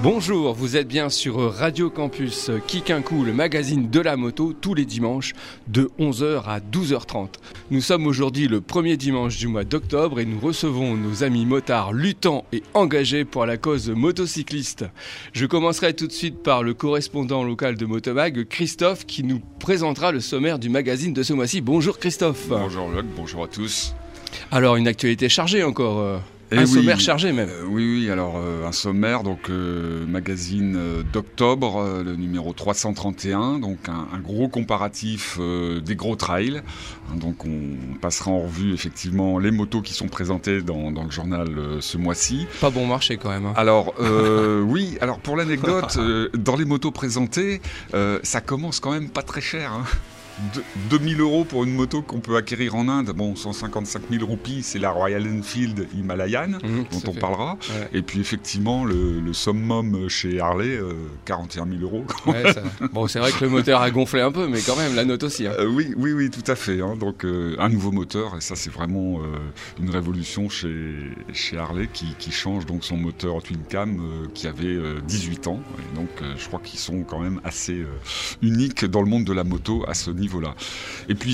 Bonjour, vous êtes bien sur Radio Campus Kikinkou, le magazine de la moto, tous les dimanches de 11h à 12h30. Nous sommes aujourd'hui le premier dimanche du mois d'octobre et nous recevons nos amis motards luttants et engagés pour la cause motocycliste. Je commencerai tout de suite par le correspondant local de Motomag, Christophe, qui nous présentera le sommaire du magazine de ce mois-ci. Bonjour Christophe. Bonjour Luc, bonjour à tous. Alors une actualité chargée encore sommaire chargé même. Oui, alors un sommaire, donc magazine d'octobre, le numéro 331, donc un gros comparatif des gros trails. Donc on passera en revue effectivement les motos qui sont présentées dans le journal ce mois-ci. Pas bon marché quand même. Hein. Alors oui, alors pour l'anecdote, dans les motos présentées, ça commence quand même pas très cher. Hein. 2000 € pour une moto qu'on peut acquérir en Inde. Bon, 155 000 roupies, c'est la Royal Enfield Himalayan, dont on parlera. Ouais. Et puis effectivement, le summum chez Harley, 41 000 €. Ouais, ça... Bon, c'est vrai que le moteur a gonflé un peu, mais quand même, la note aussi. Hein. Oui, tout à fait. Hein. Donc, un nouveau moteur, et ça, c'est vraiment une révolution chez Harley qui change donc son moteur Twin Cam qui avait 18 ans. Et donc, je crois qu'ils sont quand même assez uniques dans le monde de la moto à ce niveau-là. Et puis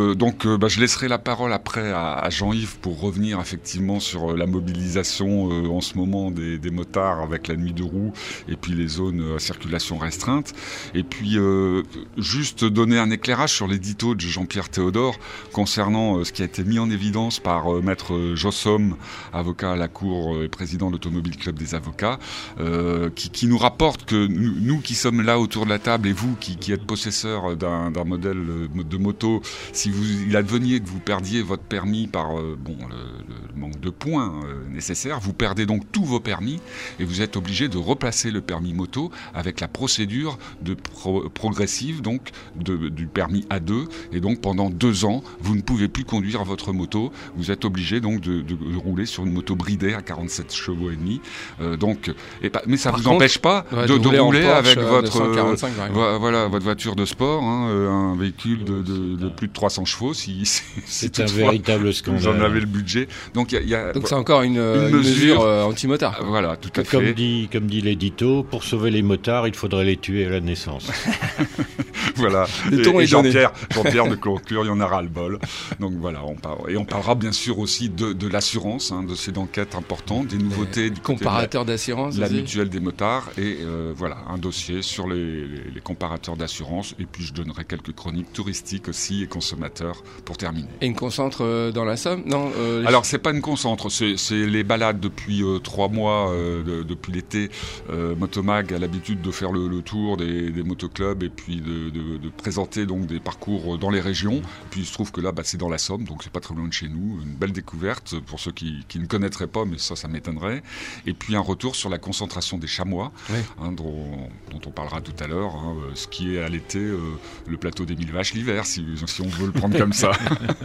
je laisserai la parole après à Jean-Yves pour revenir effectivement sur la mobilisation en ce moment des motards avec la nuit de roue et puis les zones à circulation restreinte. Et puis juste donner un éclairage sur l'édito de Jean-Pierre Théodore concernant ce qui a été mis en évidence par maître Jossom, avocat à la Cour et président de l'Automobile Club des avocats, qui nous rapporte que nous qui sommes là autour de la table et vous qui êtes possesseurs d'un modèle de moto, si il adveniez que vous perdiez votre permis par le manque de points nécessaires, vous perdez donc tous vos permis et vous êtes obligé de replacer le permis moto avec la procédure progressive donc du permis A2, et donc pendant 2 ans vous ne pouvez plus conduire votre moto, vous êtes obligé donc de rouler sur une moto bridée à 47 chevaux et demi, mais ça ne vous empêche pas de rouler avec votre voiture de sport, un véhicule de plus de 300 chevaux c'est un véritable scandale. Vous en avez le budget. Donc c'est encore une mesure anti-motard. Voilà, tout à fait. Comme dit l'édito, pour sauver les motards, il faudrait les tuer à la naissance. Voilà. Et Jean-Pierre de conclure, il y en a ras-le-bol. Donc voilà, on parlera bien sûr aussi de l'assurance, de ces enquêtes importantes, des nouveautés du comparateur d'assurance, la mutuelle des motards, et un dossier sur les comparateurs d'assurance. Et puis je donnerai quelques chroniques touristiques aussi et consommateurs pour terminer. Et une concentre dans la Somme ? Non. Alors c'est pas une concentre, c'est les balades depuis 3 mois, depuis l'été. Motomag a l'habitude de faire le tour des motoclubs et puis de présenter donc des parcours dans les régions. Puis il se trouve que là c'est dans la Somme, donc c'est pas très loin de chez nous. Une belle découverte pour ceux qui ne connaîtraient pas, mais ça m'étonnerait. Et puis un retour sur la concentration des chamois, dont on parlera tout à l'heure, ce qui est à l'été le plateau des 1000 vaches l'hiver, si on veut le prendre comme ça.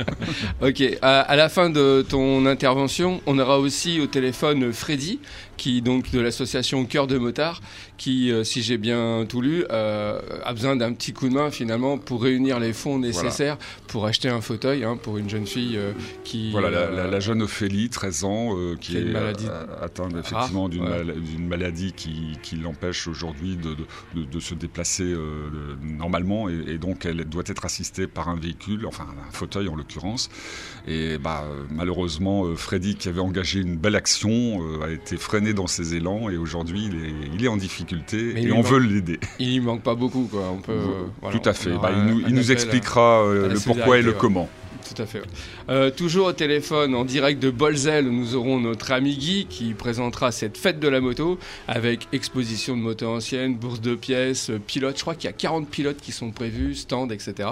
Ok, à la fin de ton intervention, on aura aussi au téléphone Freddy, qui donc de l'association Cœur de Motard, qui, si j'ai bien tout lu, a besoin d'un petit coup de main finalement pour réunir les fonds nécessaires pour acheter un fauteuil pour une jeune fille qui... Voilà, la jeune Ophélie, 13 ans, qui est atteinte effectivement d'une maladie qui l'empêche aujourd'hui de se déplacer normalement, et donc elle doit être assistée par un véhicule, enfin un fauteuil en l'occurrence. Et malheureusement, Freddy, qui avait engagé une belle action, a été freiné dans ses élans, et aujourd'hui il est en difficulté et on veut l'aider. Il n'y manque pas beaucoup, quoi. On peut, tout à fait. Il nous expliquera le pourquoi et le comment. Tout à fait. Toujours au téléphone, en direct de Bolzel, nous aurons notre ami Guy qui présentera cette fête de la moto avec exposition de motos anciennes, bourse de pièces, pilotes. Je crois qu'il y a 40 pilotes qui sont prévus, stands, etc.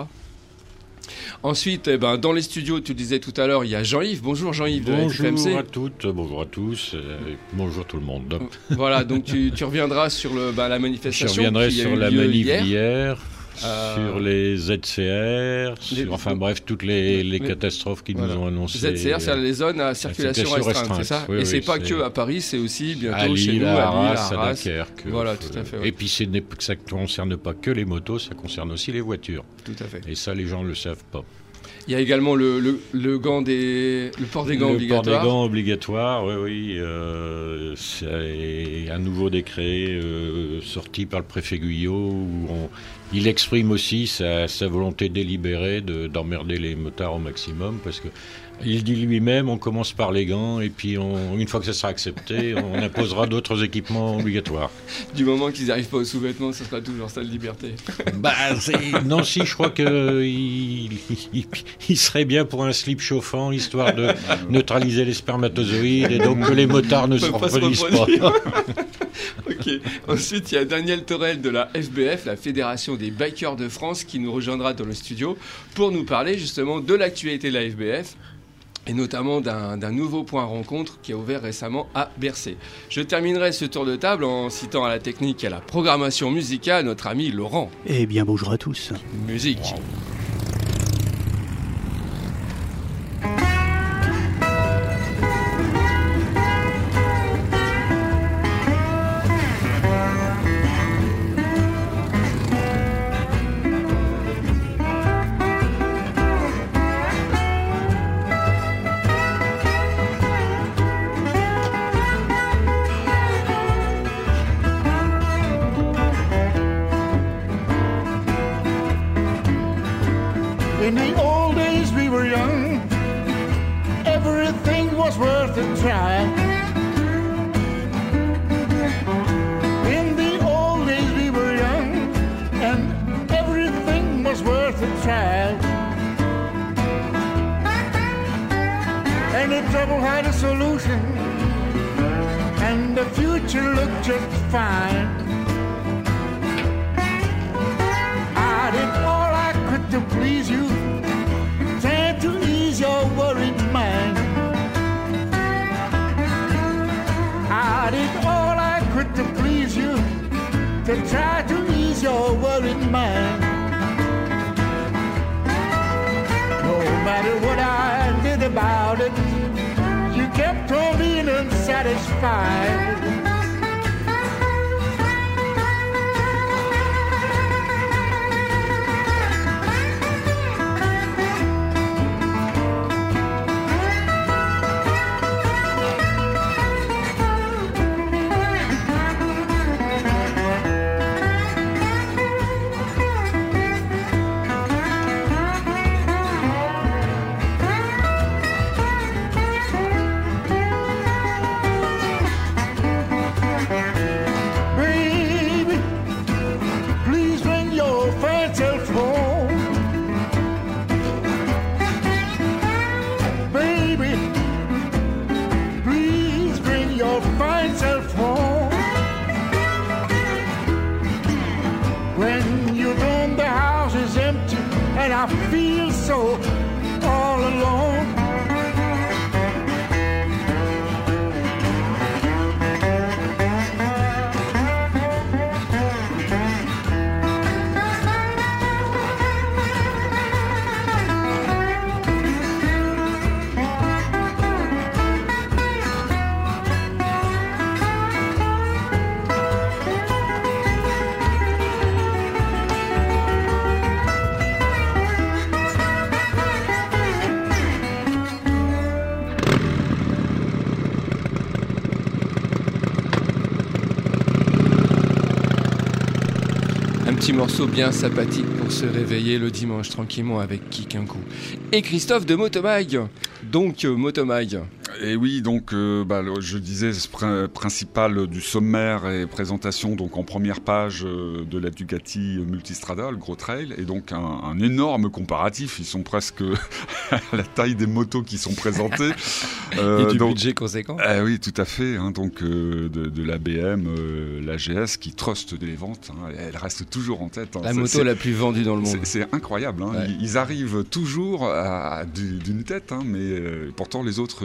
Ensuite, dans les studios, tu le disais tout à l'heure, il y a Jean-Yves. Bonjour Jean-Yves de FMC. Bonjour à toutes, bonjour à tous, bonjour tout le monde. Voilà, donc tu reviendras sur la manifestation. Je reviendrai sur la manif d'hier. Sur les ZCR, toutes les catastrophes qui nous ont annoncées. ZCR, c'est les zones à circulation restreinte, c'est ça ? Et c'est pas que à Paris, c'est aussi bientôt chez nous, à Arras, à Dunkerque. Voilà, tout à fait. Ouais. Et puis ça ne concerne pas que les motos, ça concerne aussi les voitures. Tout à fait. Et ça, les gens ne le savent pas. Il y a également le port des gants obligatoire. Le port des gants obligatoire, oui. C'est un nouveau décret sorti par le préfet Guyot où il exprime aussi sa volonté délibérée d'emmerder les motards au maximum parce que il dit lui-même, on commence par les gants et puis une fois que ça sera accepté, on imposera d'autres équipements obligatoires. Du moment qu'ils n'arrivent pas aux sous-vêtements, ce sera toujours ça de liberté. Nancy, je crois qu'il serait bien pour un slip chauffant, histoire de neutraliser les spermatozoïdes et donc que les motards ne se reproduisent pas. Ok. Ensuite, il y a Daniel Torel de la FBF, la Fédération des Bikers de France, qui nous rejoindra dans le studio pour nous parler justement de l'actualité de la FBF. Et notamment d'un nouveau point rencontre qui a ouvert récemment à Bercé. Je terminerai ce tour de table en citant à la technique et à la programmation musicale notre ami Laurent. Eh bien, bonjour à tous. Musique. Wow. In the old days we were young, everything was worth a try. In the old days we were young, and everything was worth a try. Any trouble had a solution, and the future looked just fine. I did all I could to please you, trying to ease your worried mind. I did all I could to please you, to try to ease your worried mind. No matter what I did about it, you kept on being unsatisfied. I feel so all alone. Petit morceau bien sympathique pour se réveiller le dimanche tranquillement avec Kick un coup. Et Christophe de Motomag. Donc Motomag. Et oui, donc je disais principal du sommaire et présentation donc en première page de la Ducati Multistrada, le gros trail, et donc un énorme comparatif. Ils sont presque à la taille des motos qui sont présentées. Et du budget conséquent. Oui, tout à fait. Hein, donc de la BM, la GS qui truste les ventes. Hein, elle reste toujours en tête. Hein. La moto la plus vendue dans le monde. C'est incroyable. Hein. Ouais. Ils arrivent toujours d'une tête, hein, mais pourtant les autres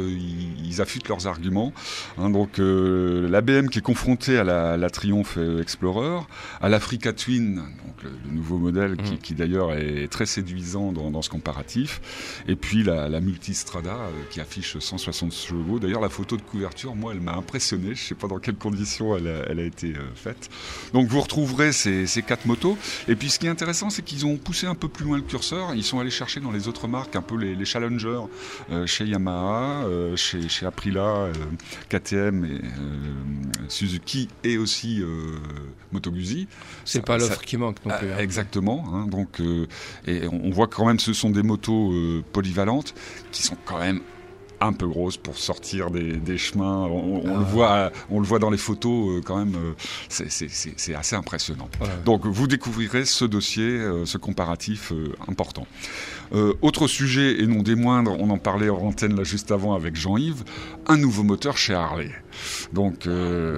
ils affûtent leurs arguments. Hein, donc la BM qui est confrontée à la Triumph Explorer, à l'Africa Twin, donc le nouveau modèle qui d'ailleurs est très séduisant dans ce comparatif, et puis la Multistrada qui affiche 160 chevaux. D'ailleurs la photo de couverture, moi elle m'a impressionné, je ne sais pas dans quelles conditions elle a été faite. Donc vous retrouverez ces 4 motos, et puis ce qui est intéressant c'est qu'ils ont poussé un peu plus loin le curseur, ils sont allés chercher dans les autres marques un peu les challengers, chez Yamaha, chez Aprilia, KTM et Suzuki et aussi Moto Guzzi. C'est pas l'offre qui manque non plus. Exactement. Hein, donc, et on voit quand même ce sont des motos polyvalentes qui sont quand même un peu grosses pour sortir des chemins. On le voit dans les photos quand même. C'est assez impressionnant. Ouais. Donc vous découvrirez ce dossier, ce comparatif important. Autre sujet et non des moindres, on en parlait en antenne là juste avant avec Jean-Yves, un nouveau moteur chez Harley. Donc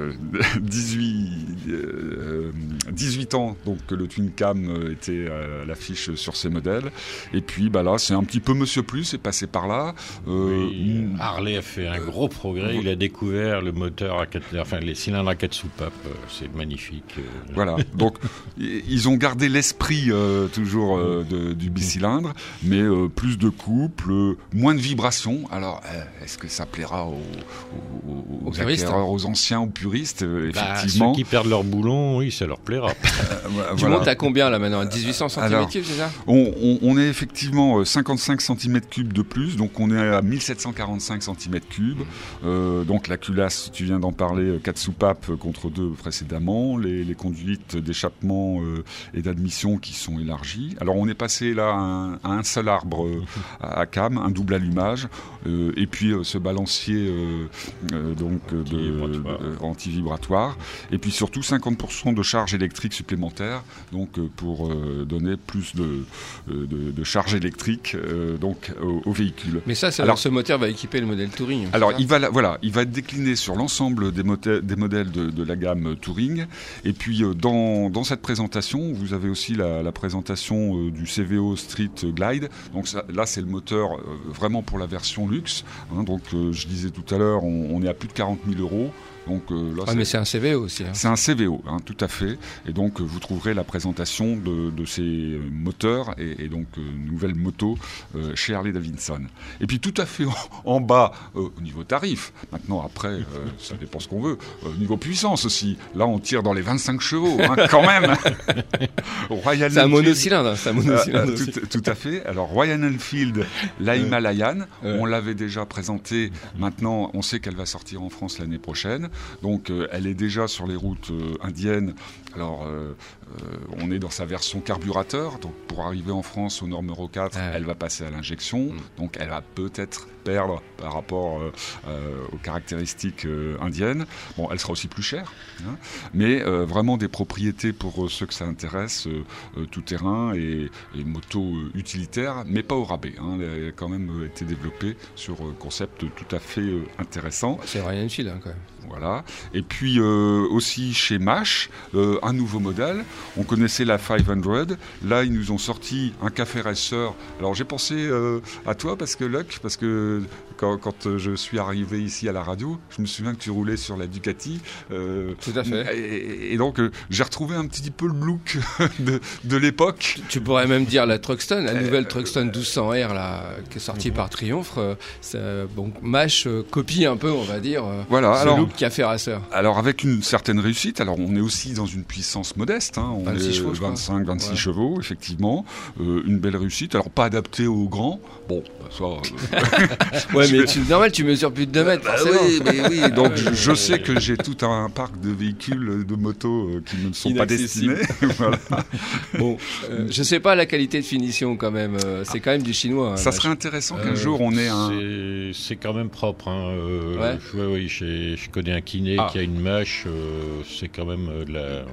18 ans donc que le Twin Cam était à l'affiche sur ces modèles, et puis là c'est un petit peu Monsieur Plus est passé par là. Harley a fait un gros progrès, il a découvert le moteur les cylindres à 4 soupapes, c'est magnifique. Voilà, donc ils ont gardé l'esprit toujours du bicylindre, mais plus de couple, moins de vibrations. Alors est-ce que ça plaira aux acquéreurs, aux anciens, aux puristes, effectivement. Ceux qui perdent leur boulon, oui, ça leur plaira. Tu montes à combien là maintenant, 1800 cm3, c'est ça? On est effectivement 55 cm3 de plus, donc on est à 1745 cm3. Donc la culasse, tu viens d'en parler, 4 soupapes contre 2 précédemment, les conduites d'échappement et d'admission qui sont élargies. Alors on est passé là à un seul arbre à cam, un double allumage, et puis ce balancier anti-vibratoire, et puis surtout 50% de charge électrique supplémentaire, donc pour donner plus de charge électrique au véhicule. Mais ça, ce moteur va équiper le modèle Touring. Alors il va être décliné sur l'ensemble des modèles de la gamme Touring, et puis dans cette présentation, vous avez aussi la présentation du CVO Street Glide. Donc là, c'est le moteur vraiment pour la version luxe. Hein, donc je disais tout à l'heure, on est à plus de 40 000 €. Donc, là, mais c'est un CVO aussi. Hein. C'est un CVO, tout à fait. Et donc, vous trouverez la présentation de ces moteurs et donc nouvelles motos chez Harley-Davidson. Et puis, tout à fait en bas, au niveau tarif. Maintenant, après, ça dépend ce qu'on veut. Au niveau puissance aussi. Là, on tire dans les 25 chevaux, quand même. C'est un monocylindre. Tout à fait. Alors, Royal Enfield, la Himalayan, on l'avait déjà présentée. Maintenant, on sait qu'elle va sortir en France l'année prochaine. Donc elle est déjà sur les routes indiennes. Alors on est dans sa version carburateur. Donc pour arriver en France aux normes Euro 4, elle va passer à l'injection. Donc elle va peut-être perdre par rapport aux caractéristiques indiennes. Bon, elle sera aussi plus chère, mais vraiment des propriétés pour ceux que ça intéresse, tout terrain et moto utilitaire, mais pas au rabais. Elle a quand même été développée sur un concept tout à fait intéressant. C'est Royal Enfield quand même. Voilà. Et puis aussi chez MASH, un nouveau modèle. On connaissait la 500. Là, ils nous ont sorti un café racer. Alors j'ai pensé à toi parce que quand je suis arrivé ici à la radio, je me souviens que tu roulais sur la Ducati. Tout à fait. Et donc j'ai retrouvé un petit peu le look de l'époque. Tu pourrais même dire la Truxton, la nouvelle Truxton 1200R là, qui est sortie par Triumph. MASH copie un peu, on va dire, ce look café racer. Alors avec une certaine réussite. Alors on est aussi dans une puissance modeste. On 26 est chevaux, 25-26 chevaux, effectivement. Une belle réussite. Alors pas adaptée aux grands. Bon, ça... ouais, mais normal, tu mesures plus de 2 mètres, forcément. Oui. Donc je sais que j'ai tout un parc de véhicules, de motos qui ne sont pas destinés. Voilà. Bon, je sais pas la qualité de finition quand même. C'est quand même du chinois. Ça serait intéressant qu'un jour on ait un... C'est quand même propre. Oui, je connais un kiné qui a une mâche. C'est quand même de la...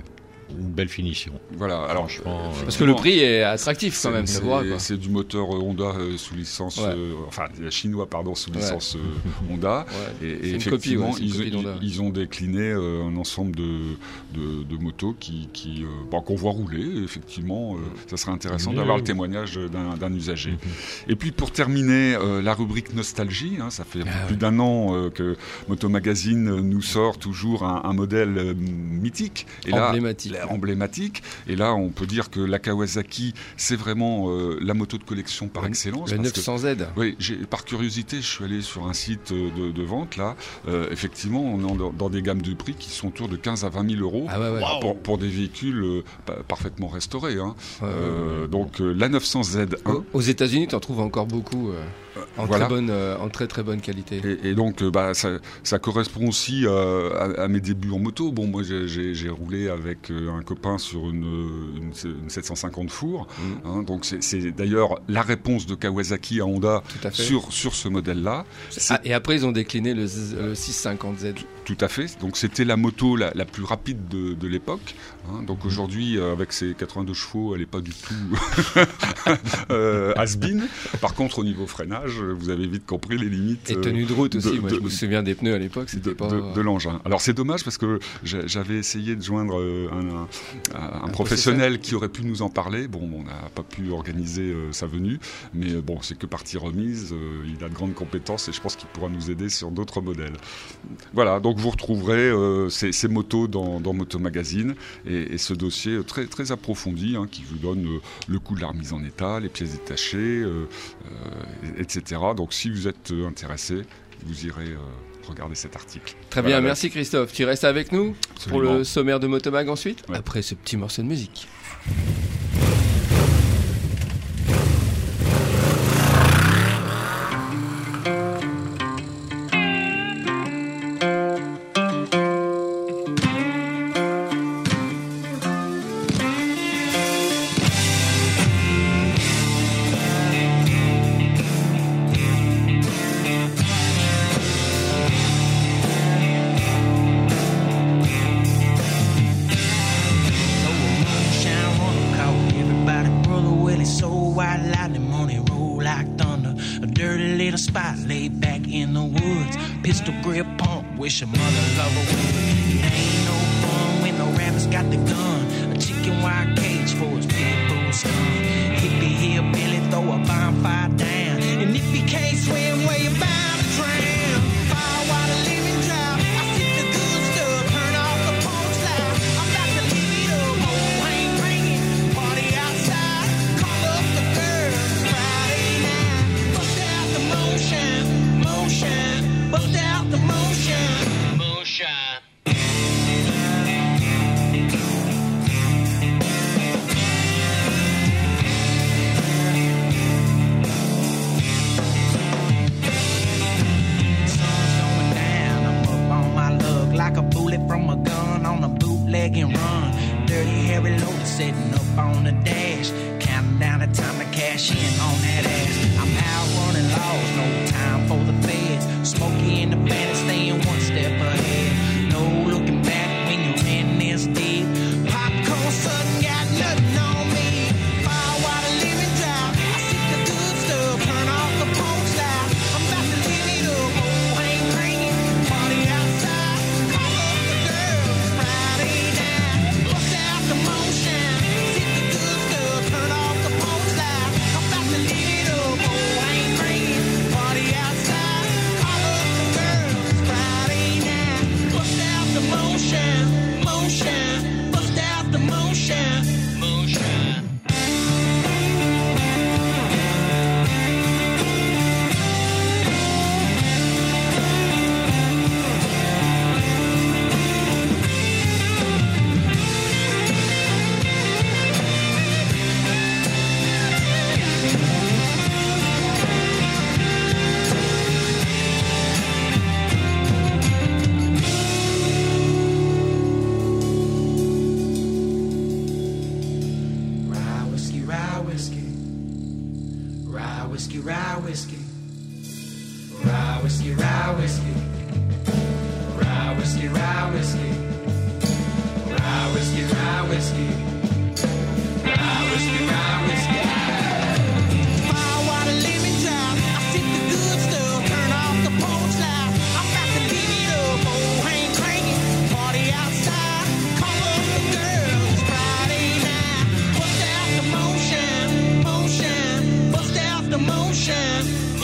une belle finition. Voilà, alors parce que le prix est attractif quand même, c'est du moteur Honda sous licence, chinois sous licence Honda, et effectivement ils ont décliné un ensemble de motos qu'on voit rouler. Effectivement, ça serait intéressant d'avoir le témoignage d'un usager. Et puis pour terminer la rubrique nostalgie, ça fait plus d'un an que Moto Magazine nous sort toujours un modèle mythique et emblématique. Et là, on peut dire que la Kawasaki, c'est vraiment la moto de collection par excellence. Le 900Z. Oui, par curiosité, je suis allé sur un site de vente. Là, effectivement, on est dans des gammes de prix qui sont autour de 15 à 20 000 euros pour des véhicules parfaitement restaurés. Donc la 900Z1. Aux États-Unis, tu en trouves encore beaucoup. En très très bonne qualité. Et donc ça correspond aussi à mes débuts en moto. Bon, moi j'ai roulé avec un copain sur une 750 four. Donc c'est d'ailleurs la réponse de Kawasaki à Honda sur ce modèle-là. Et après ils ont décliné le 650Z. Tout à fait. Donc c'était la moto la plus rapide de l'époque. Donc aujourd'hui, avec ses 82 chevaux, elle n'est pas du tout has-been. Par contre, au niveau freinage, vous avez vite compris les limites. Et tenue de route aussi. Moi, je me souviens des pneus à l'époque, c'était pas de l'engin. Alors c'est dommage parce que j'avais essayé de joindre un professionnel qui aurait pu nous en parler. Bon, on n'a pas pu organiser sa venue, mais bon, c'est que partie remise. Il a de grandes compétences et je pense qu'il pourra nous aider sur d'autres modèles. Voilà, donc vous retrouverez ces motos dans Moto Magazine et ce dossier très, très approfondi qui vous donne le coût de la remise en état, les pièces détachées, etc. Donc si vous êtes intéressé, vous irez regarder cet article. Très bien, merci Christophe. Tu restes avec nous pour le sommaire de Motomag ensuite, après ce petit morceau de musique. Wish a mother lover would. It ain't no fun when the rabbit's got the gun. A chicken wire cage for his pit bull son. Hippie hillbilly throw a bonfire down. And if he can't swim, well, you're bound to drown. Fire water living drought. I sip the good stuff. Turn off the porch light. I'm about to live it up. Oh, ain't ringing. Party outside. Call up the girls. Friday night. Bust out the motion. Bust out the motion. Like a bullet from a gun on a bootleg and run. Dirty Harry Loader sitting up on the dash, counting down the time to cash in on that ass. I'm out running laws, no time for the feds. Smokey in the bandit staying one step ahead. No looking back when you're in this deep. Popcorn sudden got nothing on me. Fire water living drought. I sip the good stuff, turn off the porch light. I'm about to live it up. Oh, ain't ringing. Party outside. Rye whiskey, whiskey. Rye whiskey, rye whiskey. Firewater lemon drop. I sip the good stuff. Turn off the porch light. I'm about to live it up. Old Hank cranky. Party outside. Call up the girls. It's Friday night. Bust out the motion. Bust out the motion.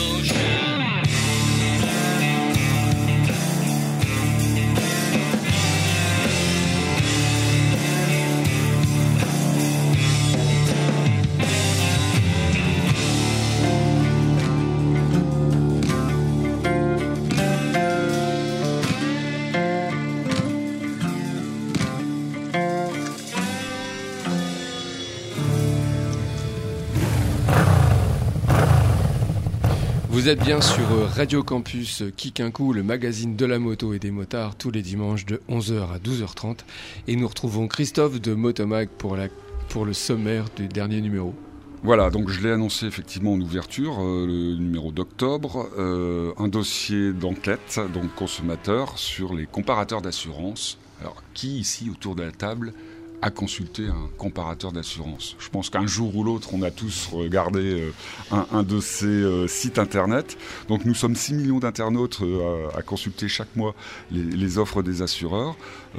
Vous êtes bien sur Radio Campus Kick un coup, le magazine de la moto et des motards, tous les dimanches de 11h à 12h30. Et nous retrouvons Christophe de Motomag pour le sommaire du dernier numéro. Voilà, donc je l'ai annoncé effectivement en ouverture, le numéro d'octobre, un dossier d'enquête, donc consommateur, sur les comparateurs d'assurance. Alors, qui ici autour de la table a consulté un comparateur d'assurance? Je pense qu'un jour ou l'autre, on a tous regardé un de ces sites internet. Donc nous sommes 6 millions d'internautes à consulter chaque mois les offres des assureurs.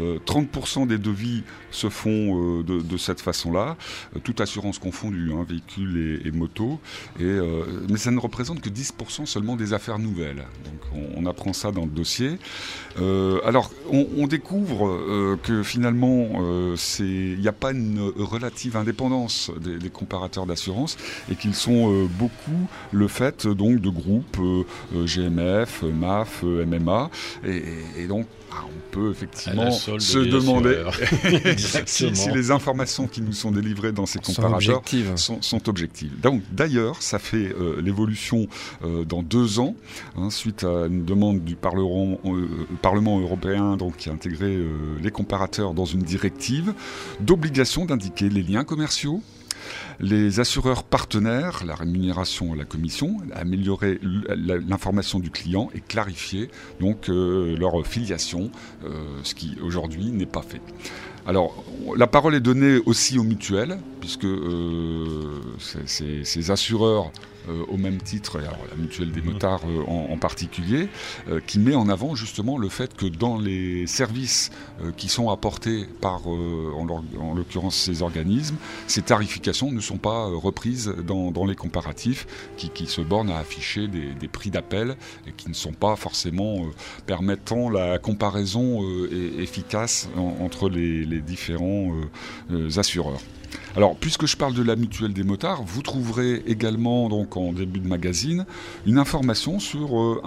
30% des devis se font de cette façon-là, toute assurance confondue, hein, véhicules et motos. Mais ça ne représente que 10% seulement des affaires nouvelles. Donc on apprend ça dans le dossier. Alors on découvre que finalement il n'y a pas une relative indépendance des comparateurs d'assurance et qu'ils sont beaucoup le fait donc de groupes GMF, MAF, MMA et donc on peut effectivement se demander si les informations qui nous sont délivrées dans ces comparateurs sont objectives. Donc, d'ailleurs, ça fait l'évolution dans 2 ans, hein, suite à une demande du Parlement européen donc, qui a intégré les comparateurs dans une directive d'obligation d'indiquer les liens commerciaux, les assureurs partenaires, la rémunération à la commission, améliorer l'information du client et clarifier donc leur filiation, ce qui aujourd'hui n'est pas fait. Alors, la parole est donnée aussi aux mutuelles, puisque ces assureurs, au même titre, alors la mutuelle des motards en particulier, qui met en avant justement le fait que dans les services qui sont apportés par, en l'occurrence, ces organismes, ces tarifications ne sont pas reprises dans les comparatifs, qui se bornent à afficher des prix d'appel et qui ne sont pas forcément permettant la comparaison efficace entre les différents assureurs. Alors, puisque je parle de la mutuelle des motards, vous trouverez également, donc en début de magazine, une information sur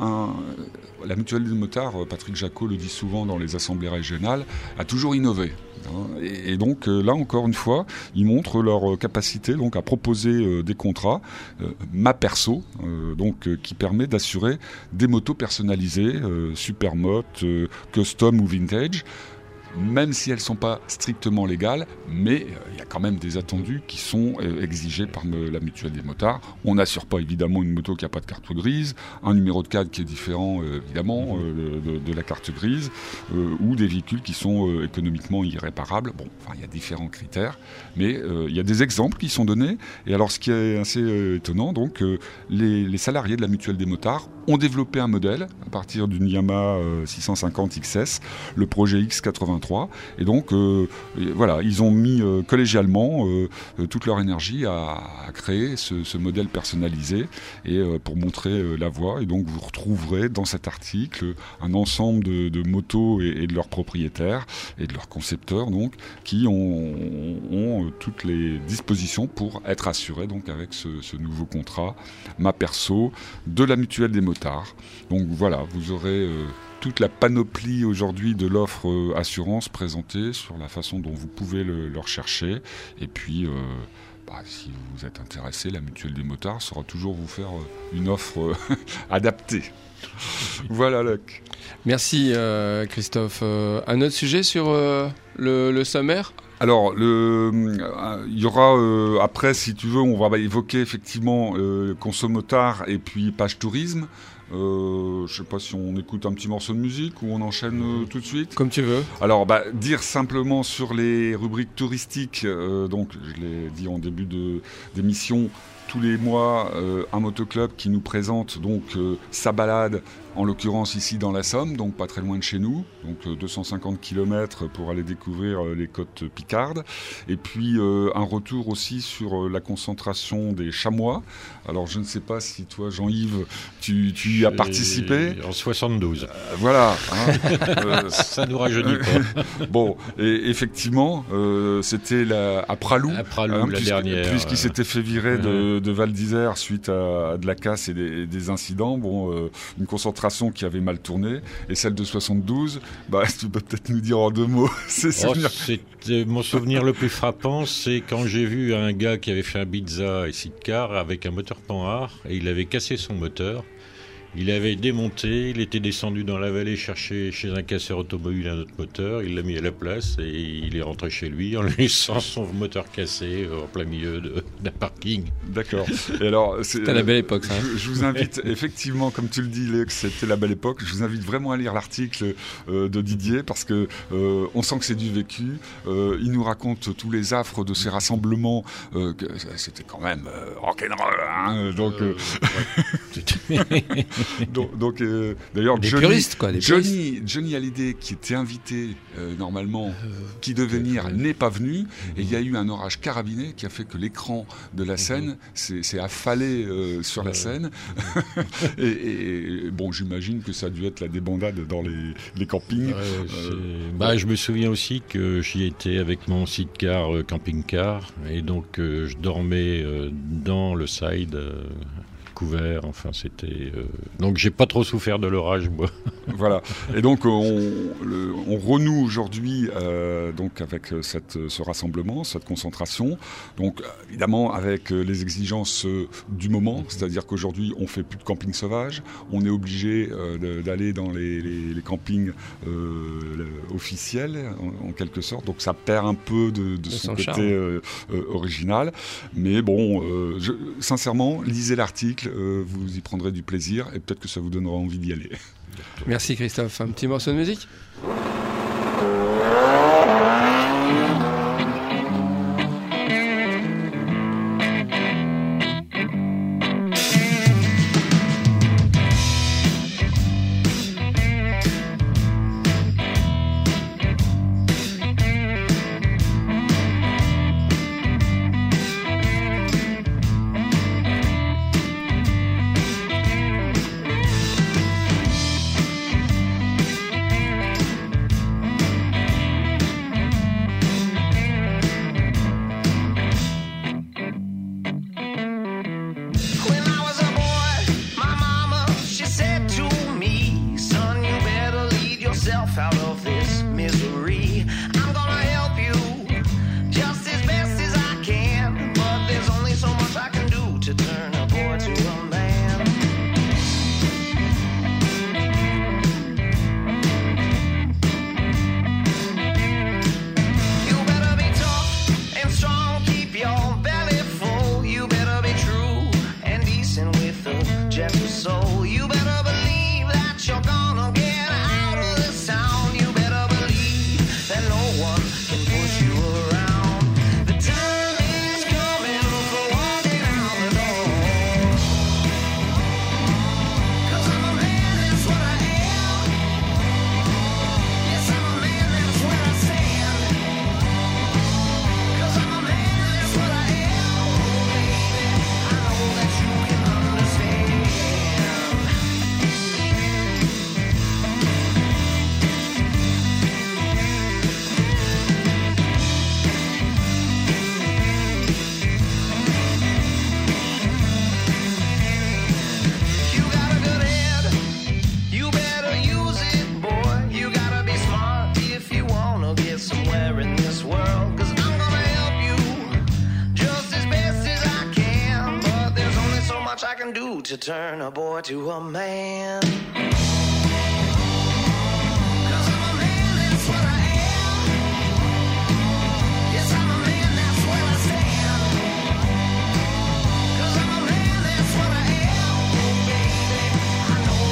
la mutuelle des motards. Patrick Jacot le dit souvent dans les assemblées régionales, a toujours innové. Et donc là encore une fois, ils montrent leur capacité donc à proposer des contrats, ma perso, qui permet d'assurer des motos personnalisées, supermoto, custom ou vintage. Même si elles ne sont pas strictement légales, mais il y a quand même des attendus qui sont exigés par la mutuelle des motards. On n'assure pas évidemment une moto qui n'a pas de carte grise, un numéro de cadre qui est différent évidemment de la carte grise, ou des véhicules qui sont économiquement irréparables. Bon, enfin il y a différents critères, mais il y a des exemples qui sont donnés. Et alors ce qui est assez étonnant, donc les salariés de la mutuelle des motards ont développé un modèle à partir d'une Yamaha 650 XS, le projet X83. Et donc, voilà, ils ont mis collégialement toute leur énergie à créer ce modèle personnalisé et pour montrer la voie. Et donc, vous retrouverez dans cet article un ensemble de motos et de leurs propriétaires et de leurs concepteurs, donc, qui ont toutes les dispositions pour être assurés donc, avec ce nouveau contrat, ma perso, de la mutuelle des motards. Donc, voilà, vous aurez toute la panoplie aujourd'hui de l'offre assurance présentée sur la façon dont vous pouvez le rechercher. Et puis, si vous êtes intéressé, la mutuelle des motards saura toujours vous faire une offre adaptée. Voilà, Luc. Merci, Christophe. Un autre sujet sur le sommaire ? Alors, il y aura, après, si tu veux, on va évoquer effectivement Consomotard et puis Page Tourisme. Je sais pas si on écoute un petit morceau de musique ou on enchaîne tout de suite. Comme tu veux. Alors, dire simplement sur les rubriques touristiques, donc je l'ai dit en début d'émission, tous les mois, un motoclub qui nous présente donc sa balade, en l'occurrence ici dans la Somme, donc pas très loin de chez nous, donc 250 km pour aller découvrir les côtes picardes. Et puis un retour aussi sur la concentration des chamois. Alors je ne sais pas si toi, Jean-Yves, tu y as participé. En 72. Voilà. Ça nous rajeunit pas. Bon, et effectivement, c'était à Pralou, la dernière. Puisqu'il s'était fait virer de Val d'Isère suite à de la casse et des incidents. Bon, une concentration qui avait mal tourné, et celle de 72, tu peux peut-être nous dire en 2 mots mon souvenir le plus frappant, c'est quand j'ai vu un gars qui avait fait un Bizza et sidecar avec un moteur Panhard, et il avait cassé son moteur. Il avait démonté, il était descendu dans la vallée chercher chez un casseur automobile un autre moteur, il l'a mis à la place et il est rentré chez lui en laissant son moteur cassé en plein milieu d'un parking. D'accord. Et alors, c'était la belle époque, ça. Je vous invite, effectivement, comme tu le dis, Léo, que c'était la belle époque. Je vous invite vraiment à lire l'article de Didier parce que on sent que c'est du vécu. Il nous raconte tous les affres de ces rassemblements. Que c'était quand même rock'n'roll, hein, donc. Donc d'ailleurs, Johnny Hallyday, qui était invité normalement, qui devait venir, n'est pas venu. Et il y a eu un orage carabiné qui a fait que l'écran de la scène s'est affalé sur la scène. et bon, j'imagine que ça a dû être la débandade dans les campings. Je me souviens aussi que j'y étais avec mon sidecar camping-car. Et donc, je dormais dans le side... couvert, enfin c'était... Donc j'ai pas trop souffert de l'orage, moi. Voilà, et donc on renoue aujourd'hui donc avec ce rassemblement, cette concentration, donc évidemment avec les exigences du moment, c'est-à-dire qu'aujourd'hui on fait plus de camping sauvage, on est obligé d'aller dans les campings officiels en quelque sorte, donc ça perd un peu de son côté original, mais bon, sincèrement, lisez l'article, vous y prendrez du plaisir et peut-être que ça vous donnera envie d'y aller. Merci Christophe. Un petit morceau de musique ? To turn a boy to a man. I know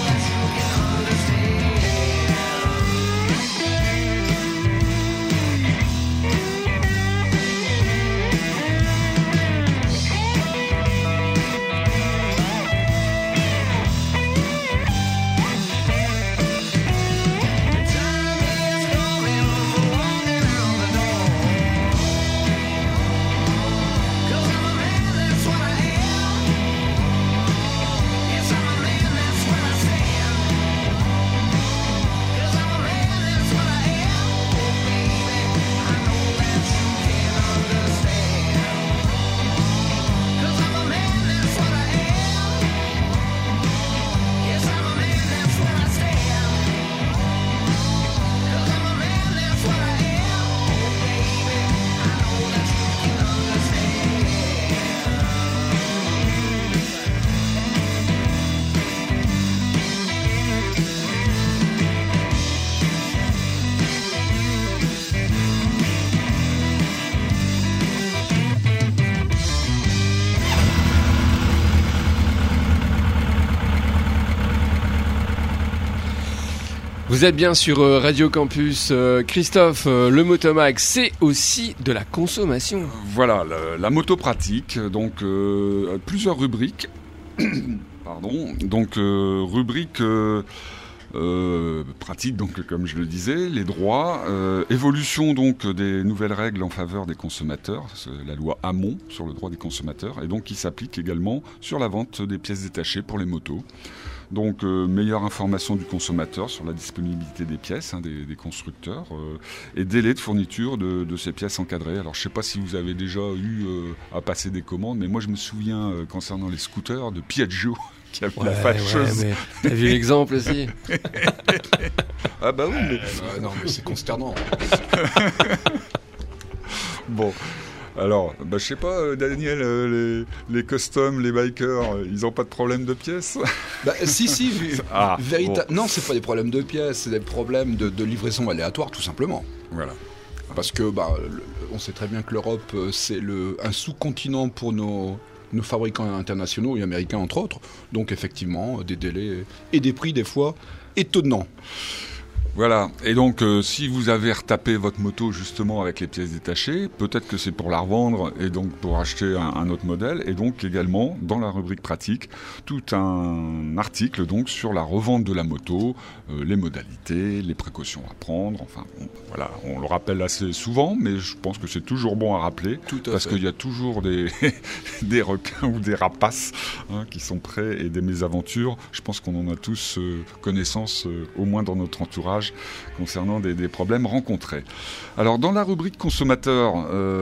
Vous êtes bien sur Radio Campus. Christophe, le Motomag, c'est aussi de la consommation. Voilà, la moto pratique, donc plusieurs rubriques. Pardon, donc rubrique pratique, donc comme je le disais, les droits, évolution donc des nouvelles règles en faveur des consommateurs, la loi Hamon sur le droit des consommateurs, et donc qui s'applique également sur la vente des pièces détachées pour les motos. Donc meilleure information du consommateur sur la disponibilité des pièces, des constructeurs, et délai de fourniture de ces pièces encadrées. Alors je ne sais pas si vous avez déjà eu à passer des commandes, mais moi je me souviens concernant les scooters de Piaggio qui avait la fâcheuse. Ouais, mais t'as vu l'exemple aussi? Ah bah oui, mais... non mais c'est consternant. Bon. Alors, je sais pas, Daniel, les customs, les bikers, ils n'ont pas de problème de pièces? Si, bon. Non, c'est pas des problèmes de pièces, c'est des problèmes de livraison aléatoire, tout simplement. Voilà. Parce que on sait très bien que l'Europe, c'est un sous-continent pour nos fabricants internationaux et américains, entre autres. Donc, effectivement, des délais et des prix, des fois, étonnants. Voilà, et donc si vous avez retapé votre moto justement avec les pièces détachées, peut-être que c'est pour la revendre et donc pour acheter un autre modèle, et donc également dans la rubrique pratique, tout un article donc sur la revente de la moto, les modalités, les précautions à prendre, enfin bon, voilà, on le rappelle assez souvent, mais je pense que c'est toujours bon à rappeler, parce qu'il y a toujours des requins ou des rapaces qui sont prêts et des mésaventures. Je pense qu'on en a tous connaissance, au moins dans notre entourage, concernant des problèmes rencontrés. Alors dans la rubrique consommateur,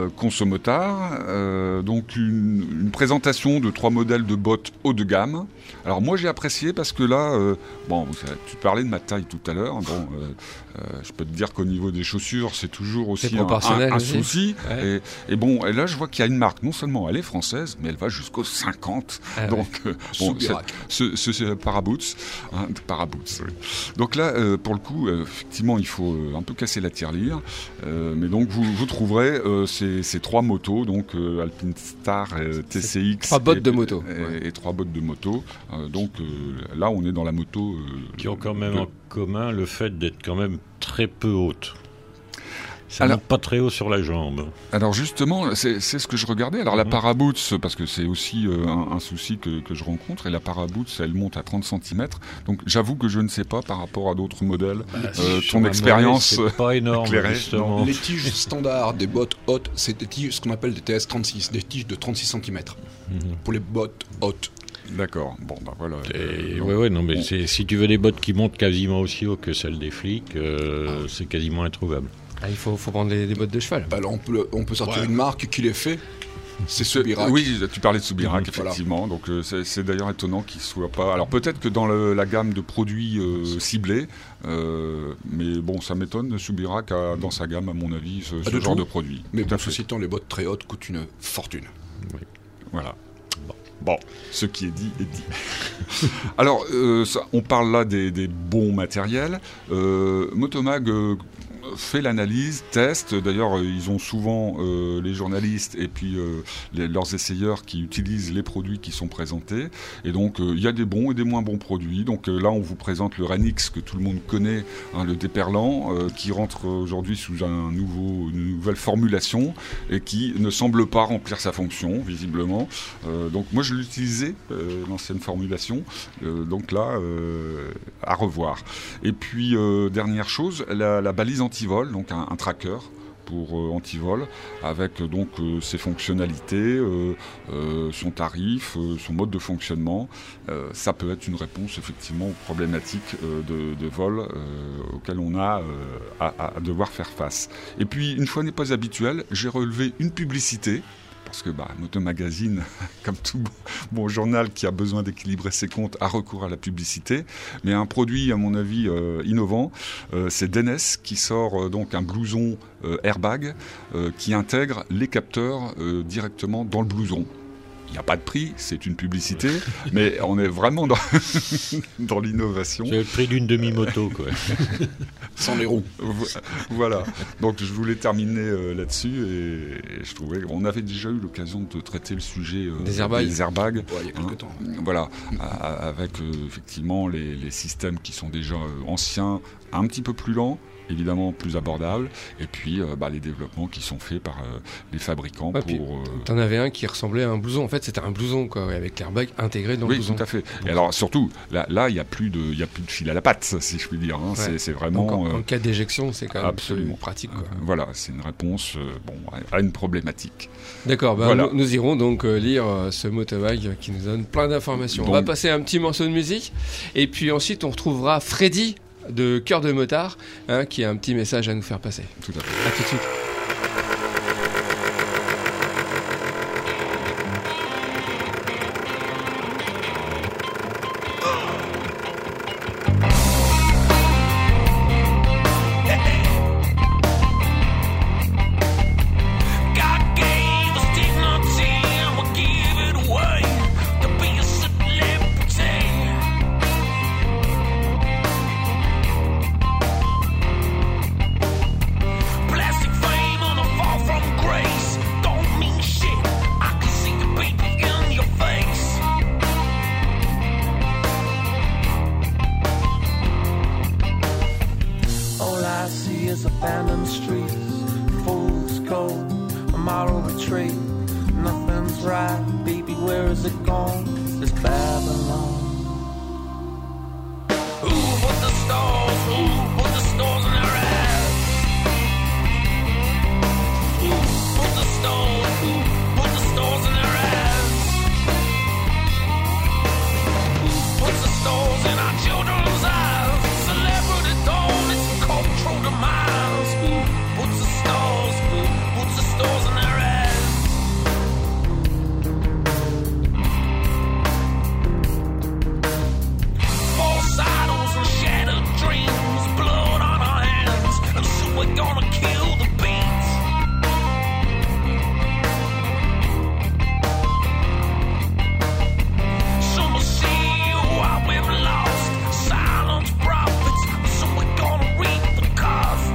Consomotard, donc une présentation de 3 modèles de bottes haut de gamme. Alors moi j'ai apprécié parce que là, tu parlais de ma taille tout à l'heure, je peux te dire qu'au niveau des chaussures c'est toujours aussi un souci, ouais. et là je vois qu'il y a une marque, non seulement elle est française, mais elle va jusqu'au 50, donc c'est Paraboots, Paraboots, oui. Donc là pour le coup effectivement il faut un peu casser la tirelire, mais donc vous trouverez ces 3 motos, donc Alpine Star, TCX, 3 bottes de moto, et 3 bottes de moto, donc là on est dans la moto qui ont quand même en commun le fait d'être quand même très peu haute. Ça monte pas très haut sur la jambe. Alors justement, c'est ce que je regardais. Alors la Paraboots, parce que c'est aussi un souci que je rencontre, et la Paraboots, elle monte à 30 cm. Donc j'avoue que je ne sais pas par rapport à d'autres modèles. Ton expérience c'est pas énorme, éclairée, justement. Les tiges standards des bottes hautes, c'est des tiges, ce qu'on appelle des TS36, des tiges de 36 cm pour les bottes hautes. D'accord, bon voilà. Non mais si tu veux des bottes qui montent quasiment aussi haut que celles des flics, c'est quasiment introuvable. Il faut prendre des bottes de cheval. Alors on peut sortir une marque qui les fait. C'est Soubirac. Oui, tu parlais de Soubirac, effectivement. Voilà. Donc c'est d'ailleurs étonnant qu'il ne soit pas... Alors peut-être que dans la gamme de produits ciblés, mais bon, ça m'étonne, Soubirac a dans sa gamme, à mon avis, ce genre de produit. Mais pour ceci étant, les bottes très hautes coûtent une fortune. Oui. Voilà. Bon, ce qui est dit est dit. Alors, on parle là des bons matériels. Motomag fait l'analyse, teste. D'ailleurs, ils ont souvent, les journalistes et puis leurs essayeurs qui utilisent les produits qui sont présentés. Et donc, il y a des bons et des moins bons produits. Donc là, on vous présente le Ranix que tout le monde connaît, le déperlant, qui rentre aujourd'hui sous une nouvelle formulation et qui ne semble pas remplir sa fonction, visiblement. Donc moi, je l'utilisais, l'ancienne formulation. Donc là, à revoir. Et puis, dernière chose, la balise anti-vol, donc un tracker pour anti-vol, avec donc ses fonctionnalités, son tarif, son mode de fonctionnement. Ça peut être une réponse effectivement aux problématiques de vol auxquelles on a à devoir faire face. Et puis, une fois n'est pas habituel, j'ai relevé une publicité. Parce que Motomagazine, comme tout bon journal qui a besoin d'équilibrer ses comptes, a recours à la publicité. Mais un produit, à mon avis, innovant, c'est Dennes qui sort donc un blouson airbag qui intègre les capteurs directement dans le blouson. il n'y a pas de prix, c'est une publicité, mais on est vraiment dans l'innovation. C'est le prix d'une demi-moto, quoi. Sans les roues. Voilà. Donc je voulais terminer là-dessus et je trouvais qu'on avait déjà eu l'occasion de traiter le sujet des airbags. Ouais, il y a quelques temps. Voilà, avec effectivement les systèmes qui sont déjà anciens, un petit peu plus lents, évidemment plus abordables, et puis les développements qui sont faits par les fabricants pour... T'en avais un qui ressemblait à un blouson, en fait c'était un blouson quoi, avec l'airbag intégré dans le blouson. Oui, tout à fait. Et alors surtout, là il n'y a plus de fil à la patte, si je puis dire. Hein. Ouais. C'est vraiment... Donc, en cas d'éjection, c'est quand même absolument pratique. Quoi. Voilà, c'est une réponse à une problématique. D'accord, voilà. nous irons donc lire ce motorbike qui nous donne plein d'informations. On va passer un petit morceau de musique, et puis ensuite on retrouvera Freddy de Cœur de Motard, qui a un petit message à nous faire passer. Tout à fait. À tout de suite. abandoned streets, fool's gold, a moral retreat. Nothing's right, baby, where is it gone? This Babylon. Who put the stars? Who put the stars in their ass? Who put the stars? Who put the stars in their ass? Who puts the stars in our children's eyes? Celebrity dawn, it's cultural demise. Who puts the stars? Who puts the stars in their ass? False idols and shattered dreams, blood on our hands, and soon we're gonna kill the beats. Some will see what we've lost, silence prophets, soon we're gonna reap the cost.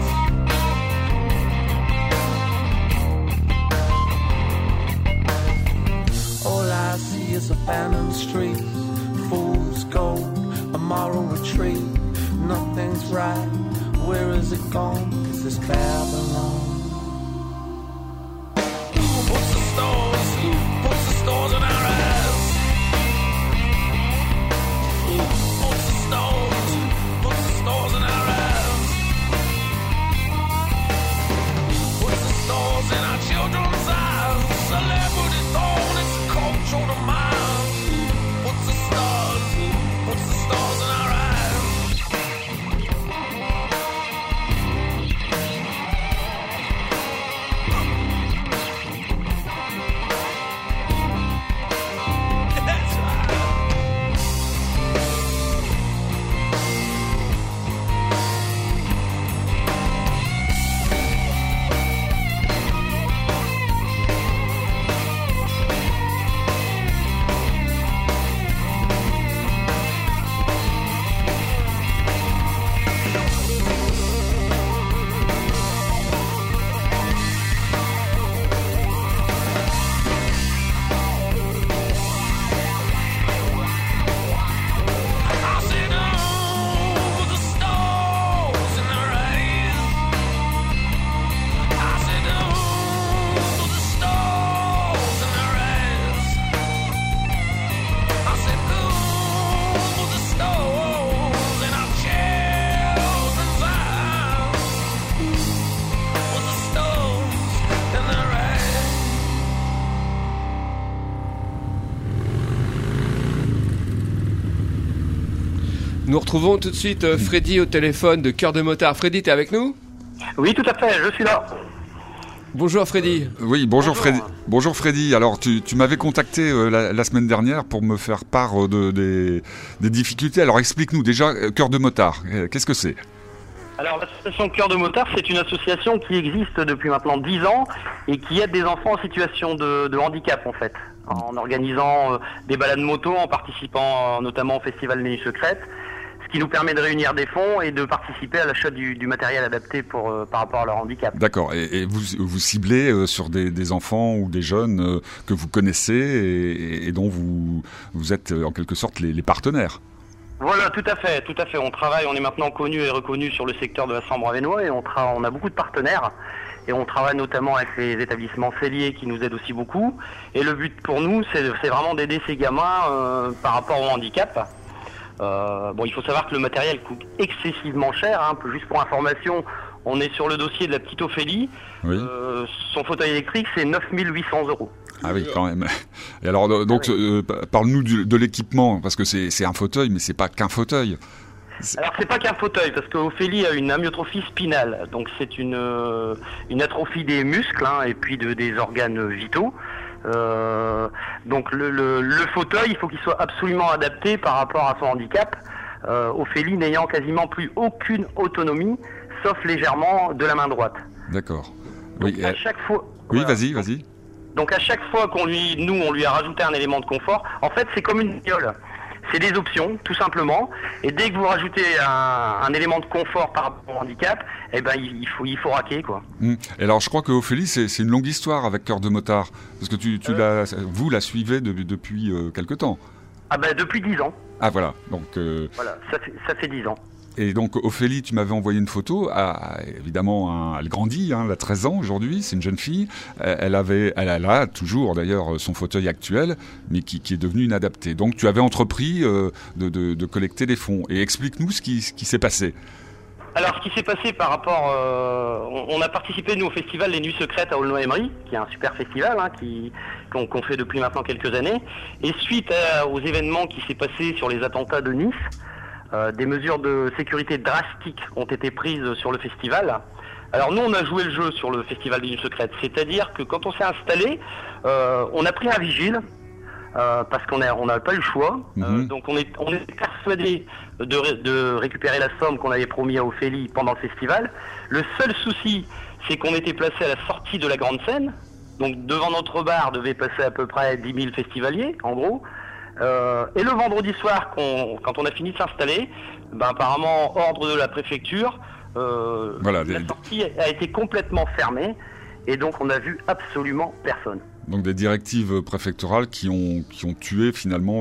All I see is abandoned streets, fool's gold, a moral retreat. Nothing's right, where is it gone? Is this Babylon? Who puts the stars? Who puts the stars in our eyes? Who puts the stars? Who puts the stars in our eyes? Who puts the stars in our children's eyes? Celebrity dawn, it's cultural demise. Who puts the stars? Who puts the stars in our eyes? That's right. I said, oh, the stars in their eyes. I said, oh, the stars in their eyes. I said, oh, the stars in our children's eyes. Oh, the stars in their eyes. Nous retrouvons tout de suite Freddy au téléphone de Cœur de Motard. Freddy, t'es avec nous ? Oui, tout à fait, je suis là. Bonjour Freddy. Oui, bonjour Freddy. Bonjour Freddy. Alors, tu m'avais contacté la semaine dernière pour me faire part des difficultés. Alors, explique-nous déjà, Cœur de Motard, qu'est-ce que c'est ? Alors l'association Cœur de Motard, c'est une association qui existe depuis maintenant 10 ans et qui aide des enfants en situation de handicap en fait, en organisant des balades moto, en participant notamment au festival des Nuits Secrètes, ce qui nous permet de réunir des fonds et de participer à l'achat du matériel adapté par rapport à leur handicap. D'accord, et vous ciblez sur des enfants ou des jeunes que vous connaissez et dont vous êtes en quelque sorte les partenaires. Voilà, tout à fait. On est maintenant connu et reconnu sur le secteur de la Sambre-Avesnois et on a beaucoup de partenaires. Et on travaille notamment avec les établissements celliers qui nous aident aussi beaucoup. Et le but pour nous, c'est vraiment d'aider ces gamins par rapport au handicap. Il faut savoir que le matériel coûte excessivement cher. Juste pour information, on est sur le dossier de la petite Ophélie. Oui. Son fauteuil électrique, c'est 9 800 €. Ah oui, quand même. Et alors, donc, parle-nous de l'équipement, parce que c'est un fauteuil, mais c'est pas qu'un fauteuil. Alors, c'est pas qu'un fauteuil, parce qu'Ophélie a une amyotrophie spinale. Donc, c'est une atrophie des muscles et puis des organes vitaux. Donc, le fauteuil, il faut qu'il soit absolument adapté par rapport à son handicap. Ophélie n'ayant quasiment plus aucune autonomie, sauf légèrement de la main droite. D'accord. Donc, oui, à chaque fois. Oui, voilà. Vas-y. Donc à chaque fois on lui a rajouté un élément de confort, en fait c'est comme une viole. C'est des options, tout simplement. Et dès que vous rajoutez un élément de confort par rapport au handicap, il faut raquer, quoi. Et alors je crois que Ophélie, c'est une longue histoire avec Cœur de Motard, parce que vous la suivez depuis quelque temps. Depuis 10 ans. Ah voilà, donc. Voilà, ça fait 10 ans. Et donc Ophélie, tu m'avais envoyé une photo. Évidemment, elle grandit, elle a 13 ans aujourd'hui, c'est une jeune fille. Elle a toujours d'ailleurs son fauteuil actuel, mais qui est devenu inadapté. Donc tu avais entrepris de collecter des fonds. Et explique-nous ce qui s'est passé. Alors, ce qui s'est passé par rapport... on a participé, nous, au festival Les Nuits Secrètes à Aulnoy-Emery, qui est un super festival qu'on fait depuis maintenant quelques années. Et suite aux événements qui s'est passé sur les attentats de Nice, des mesures de sécurité drastiques ont été prises sur le festival. Alors nous, on a joué le jeu sur le festival des Nuits Secrètes, c'est-à-dire que quand on s'est installé, on a pris un vigile, parce qu'on n'a pas eu le choix. Donc on est persuadé de récupérer la somme qu'on avait promis à Ophélie pendant le festival. Le seul souci, c'est qu'on était placé à la sortie de la grande scène. Donc devant notre bar devaient passer à peu près 10 000 festivaliers, en gros. Et le vendredi soir, quand on a fini de s'installer, apparemment, ordre de la préfecture, la sortie a été complètement fermée. Et donc on n'a vu absolument personne. Donc des directives préfectorales qui ont tué finalement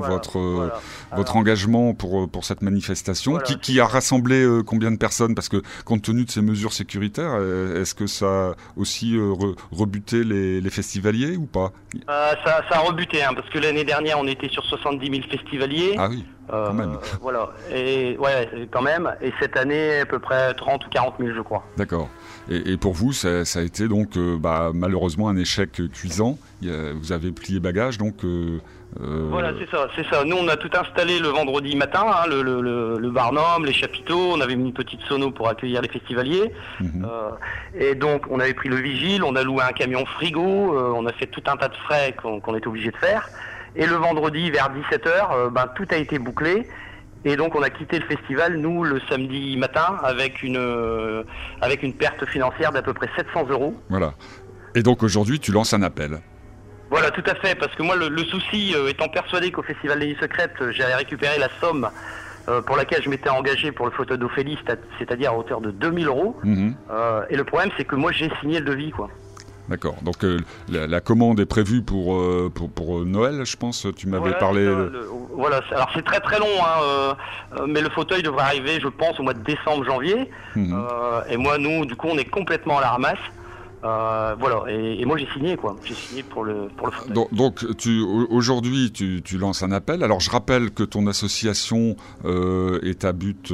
votre engagement pour cette manifestation, qui a rassemblé combien de personnes? Parce que compte tenu de ces mesures sécuritaires, est-ce que ça a aussi rebuté les festivaliers ou pas? Ça a rebuté, parce que l'année dernière on était sur 70 000 festivaliers. Ah oui, quand même. Voilà, et quand même. Et cette année à peu près 30 ou 40 000 je crois. D'accord. Et pour vous, ça a été donc malheureusement un échec cuisant. Vous avez plié bagage, donc... Voilà, c'est ça. Nous, on a tout installé le vendredi matin, le barnum, les chapiteaux, on avait mis une petite sono pour accueillir les festivaliers. Et donc, on avait pris le vigile, on a loué un camion frigo, on a fait tout un tas de frais qu'on était obligé de faire. Et le vendredi, vers 17h, tout a été bouclé. Et donc on a quitté le festival, nous, le samedi matin, avec une perte financière d'à peu près 700 €. Voilà. Et donc aujourd'hui, tu lances un appel. Voilà, tout à fait, parce que moi, le souci, étant persuadé qu'au Festival des Nuits Secrètes, j'allais récupérer la somme pour laquelle je m'étais engagé pour le fauteuil d'Ophélie, c'est-à-dire à hauteur de 2 000 €. Et le problème, c'est que moi, j'ai signé le devis, quoi. D'accord. Donc la commande est prévue pour Noël, je pense. Tu m'avais parlé. Voilà. Alors c'est très très long, mais le fauteuil devrait arriver, je pense, au mois de décembre-janvier. Et moi, nous, du coup, on est complètement à la ramasse. Voilà. Et moi, j'ai signé, quoi. J'ai signé pour le fauteuil. Donc aujourd'hui, tu lances un appel. Alors je rappelle que ton association est à but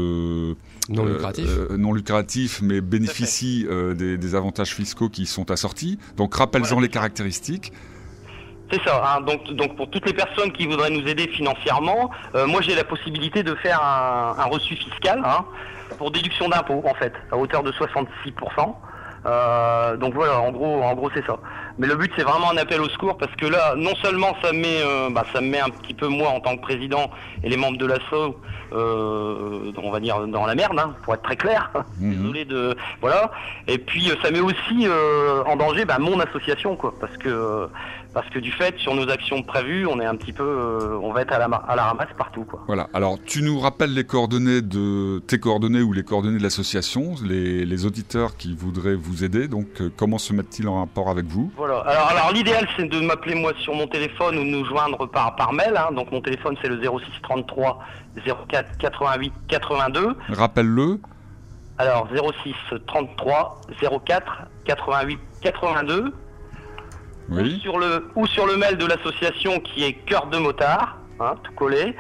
non lucratif, mais bénéficie des avantages fiscaux qui sont assortis. Donc rappelle-en les caractéristiques. C'est ça. Donc pour toutes les personnes qui voudraient nous aider financièrement, moi j'ai la possibilité de faire un reçu fiscal pour déduction d'impôts, en fait, à hauteur de 66%. Donc voilà, en gros c'est ça. Mais le but, c'est vraiment un appel au secours parce que là, non seulement ça me met un petit peu moi en tant que président et les membres de l'asso, on va dire dans la merde, hein, pour être très clair. Désolé de voilà. Et puis ça met aussi en danger mon association, quoi, parce que du fait sur nos actions prévues, on est un petit peu, on va être à la ramasse partout, quoi. Voilà. Alors tu nous rappelles tes coordonnées ou les coordonnées de l'association, les auditeurs qui voudraient vous aider. Donc comment se mettent-ils en rapport avec vous? Voilà. Alors l'idéal, c'est de m'appeler moi sur mon téléphone ou de nous joindre par mail. Hein. Donc mon téléphone, c'est le 06 33 04 88 82. Rappelle-le. Alors 06 33 04 88 82. Oui. Ou sur le mail de l'association qui est Cœur de Motard, hein, tout collé,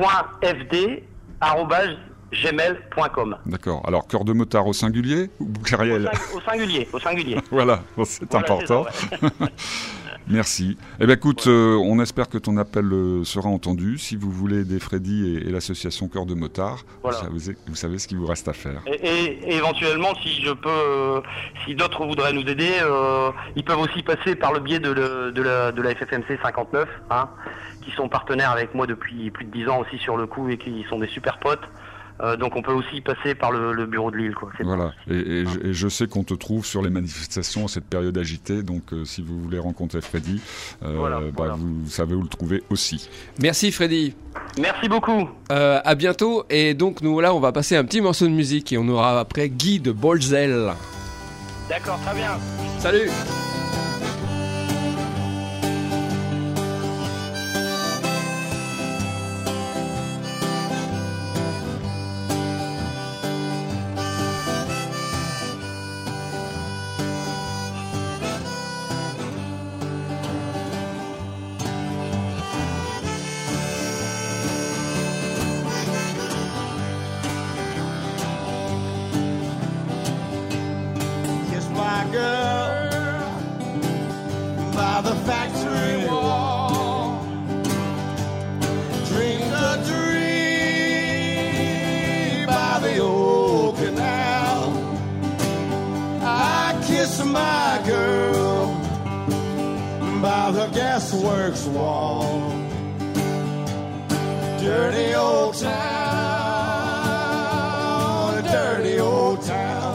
.fd@gmail.com. D'accord. Alors, Cœur de Motard au singulier ou pluriel? Au singulier. Voilà, c'est important. C'est ça, ouais. Merci. Eh bien, écoute, on espère que ton appel sera entendu. Si vous voulez aider Freddy et l'association Cœur de Motard, voilà. vous savez ce qu'il vous reste à faire. Et éventuellement, si d'autres voudraient nous aider, ils peuvent aussi passer par le biais de la FFMC 59, hein, qui sont partenaires avec moi depuis plus de 10 ans aussi sur le coup et qui sont des super potes. Donc on peut aussi passer par le bureau de Lille, quoi. Voilà, et je sais qu'on te trouve sur les manifestations à cette période agitée, donc si vous voulez rencontrer Freddy, voilà. Vous savez où le trouver aussi. Merci Freddy. Merci beaucoup. À bientôt, et donc nous là on va passer un petit morceau de musique et on aura après Guy de Bolzel. D'accord, très bien. Salut. Works wall, dirty old town, dirty old town.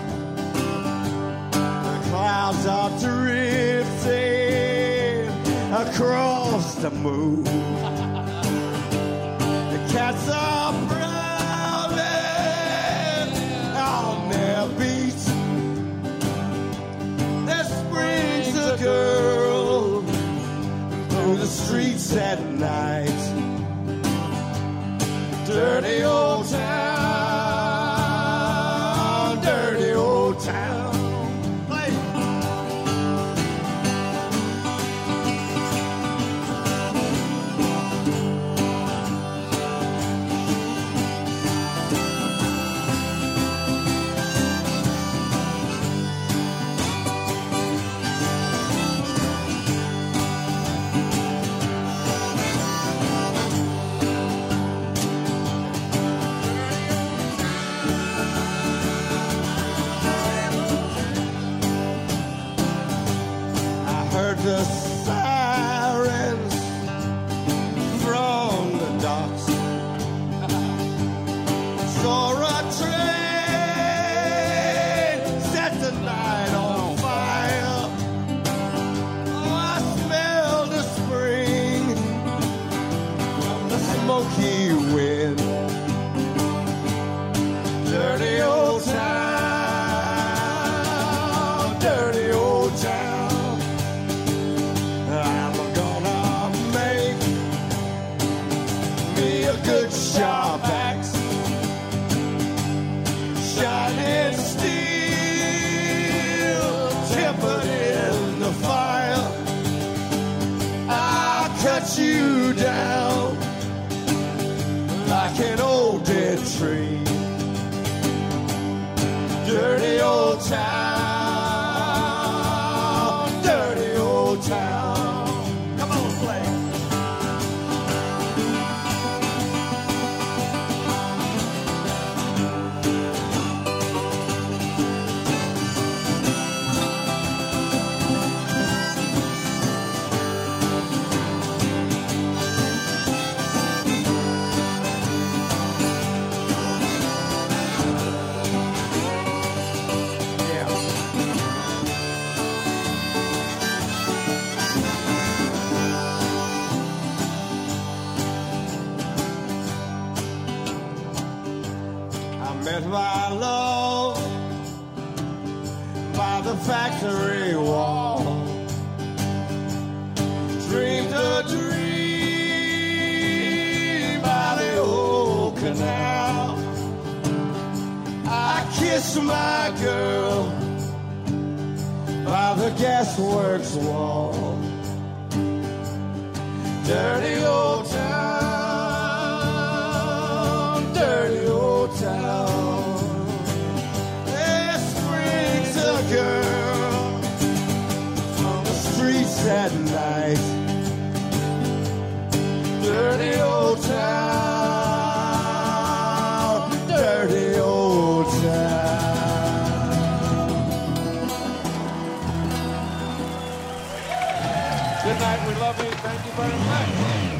The clouds are drifting across the moon. The cats are prowling on their beats. This brings a girl through the streets at night. Dirty old town, dirty old town. Play. The sirens from the docks. Saw a train set the night on fire. Oh, I smelled the spring from the smoky wind. Dirty old town, dirty old town. Good sharp axe, shining steel, tempered in the fire. I'll cut you down like an old dead tree. Dirty old town, dirty old town. Come on, play. There's my love by the factory wall. Dreamed a dream by the old canal. I kiss my girl by the gasworks wall. Dirty old town, dirty old town. There springs a girl from the streets at night. Dirty old town, dirty old town. Good night, we love you, thank you very much.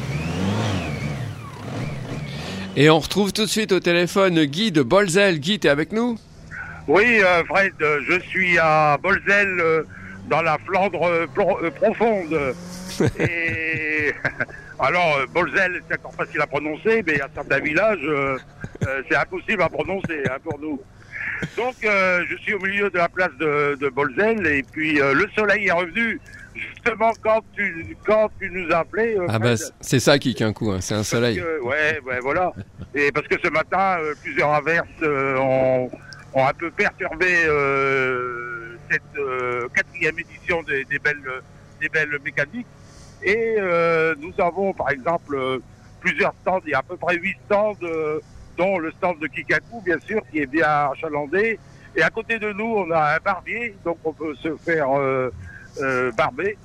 Et on retrouve tout de suite au téléphone Guy de Bolzel. Guy, t'es avec nous? Oui, Fred, je suis à Bolzel, dans la Flandre profonde. Et alors, Bolzel, c'est encore facile à prononcer, mais à certains villages, c'est impossible à prononcer pour nous. Donc, je suis au milieu de la place de Bolzel, et puis le soleil est revenu. Justement, quand tu nous as appelés... Ah bah, c'est ça qui un coup, hein, c'est un soleil. Ouais, voilà. Et parce que ce matin, plusieurs averses ont un peu perturbé cette 4e édition des belles mécaniques. Et nous avons, par exemple, plusieurs stands. Il y a à peu près 8 stands, dont le stand de Kikaku, bien sûr, qui est bien achalandé. Et à côté de nous, on a un barbier, donc on peut se faire... barber,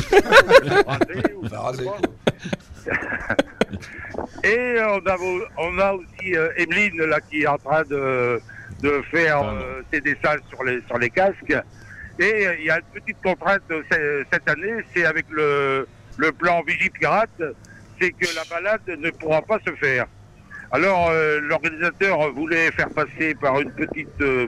et on a aussi Emeline là qui est en train de faire ses dessins sur les casques. Et il y a une petite contrainte cette année, c'est avec le plan Vigie Pirate, c'est que la balade ne pourra pas se faire. Alors l'organisateur voulait faire passer par une petite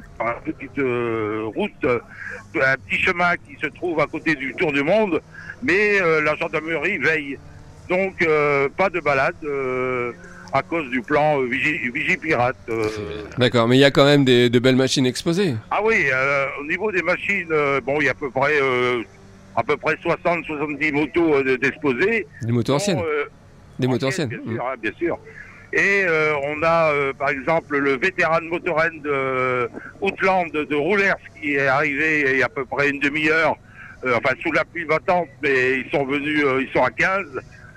route, un petit chemin qui se trouve à côté du Tour du Monde, mais la gendarmerie veille. Donc pas de balade à cause du plan Vigie Pirate. D'accord, mais il y a quand même de belles machines exposées. Ah oui, au niveau des machines, il y a à peu près 60-70 motos d'exposées. Des motos anciennes. Des motos anciennes. Bien sûr. Et on a par exemple le vétéran de Motorrad de Outland de Roulers qui est arrivé il y a à peu près une demi-heure, sous la pluie battante, mais ils sont venus, ils sont à 15.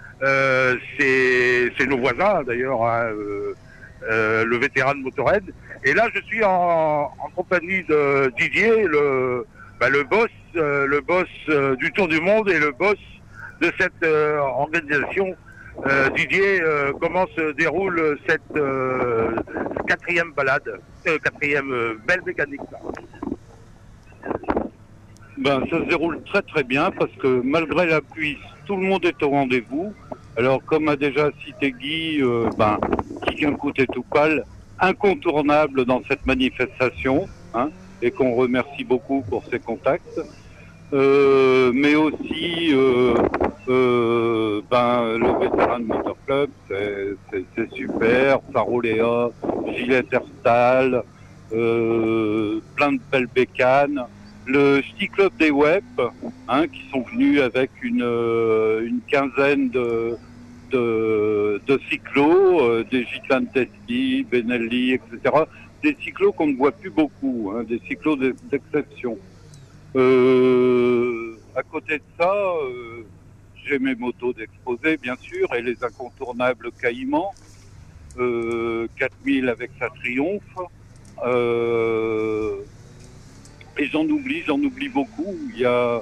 C'est nos voisins d'ailleurs, hein, le vétéran de Motorrad. Et là je suis en compagnie de Didier, le boss du Tour du Monde et le boss de cette organisation. Didier, comment se déroule cette 4e balade, 4e belle mécanique là? Ça se déroule très très bien parce que malgré la pluie, tout le monde est au rendez-vous. Alors comme a déjà cité Guy, Kikaku Tetupal, incontournable dans cette manifestation, hein, et qu'on remercie beaucoup pour ses contacts. Mais aussi le vétéran de Motor Club, c'est super, Faroléa, Gillette Herstal, plein de belles bécanes. Le Ski Club des Web, hein, qui sont venus avec une quinzaine de cyclos, des Gitane Testi, Benelli, etc. Des cyclos qu'on ne voit plus beaucoup, hein, des cyclos d'exception. À côté de ça, j'ai mes motos d'exposé, bien sûr, et les incontournables Caïmans, 4000 avec sa Triomphe, et j'en oublie beaucoup. Il y a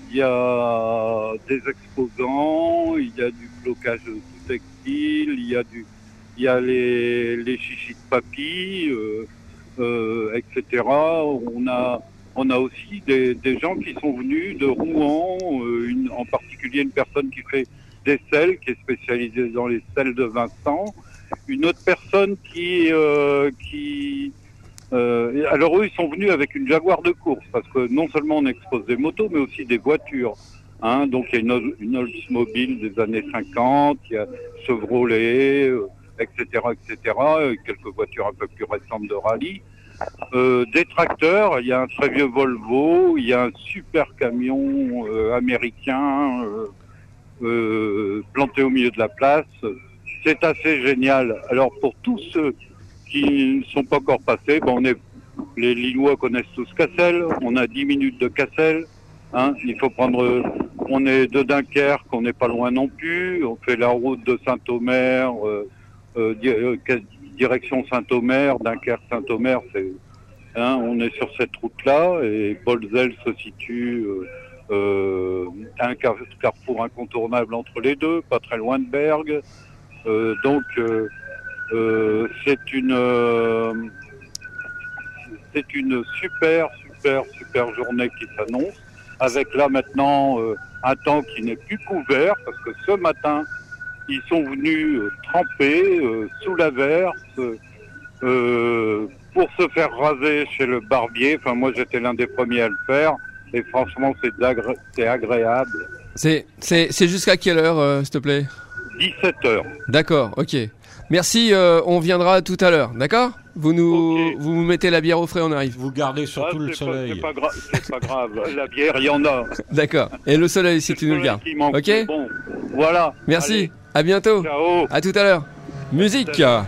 des exposants, il y a du blocage tout textile, il y a les chichis de papy, etc. On a aussi des gens qui sont venus de Rouen, en particulier une personne qui fait des selles, qui est spécialisée dans les selles de Vincent. Une autre personne alors eux, ils sont venus avec une Jaguar de course, parce que non seulement on expose des motos, mais aussi des voitures. Hein, donc il y a une Oldsmobile des années 50, il y a Chevrolet, etc., etc. Quelques voitures un peu plus récentes de rallye. Des tracteurs, il y a un très vieux Volvo, il y a un super camion américain planté au milieu de la place. C'est assez génial. Alors pour tous ceux qui ne sont pas encore passés, les Lillois connaissent tous Cassel, on a 10 minutes de Cassel. Hein, il faut prendre, on est de Dunkerque, on n'est pas loin non plus, on fait la route de Saint-Omer, direction Saint-Omer, Dunkerque-Saint-Omer, on est sur cette route-là, et Bolzel se situe un carrefour incontournable entre les deux, pas très loin de Bergue. C'est une super journée qui s'annonce, avec là maintenant un temps qui n'est plus couvert, parce que ce matin, ils sont venus tremper sous l'averse pour se faire raser chez le barbier. Enfin, moi, j'étais l'un des premiers à le faire, et franchement, c'est agréable. C'est jusqu'à quelle heure, s'il te plaît ? 17h. D'accord, ok. Merci, on viendra tout à l'heure, d'accord ? Vous vous mettez la bière au frais, on arrive. Vous gardez surtout le soleil. C'est pas grave, la bière, il y en a. D'accord, et le soleil, si tu nous le gardes. Ok ? Bon, voilà. Merci, allez. À bientôt. Ciao. À tout à l'heure. Musique. Salut.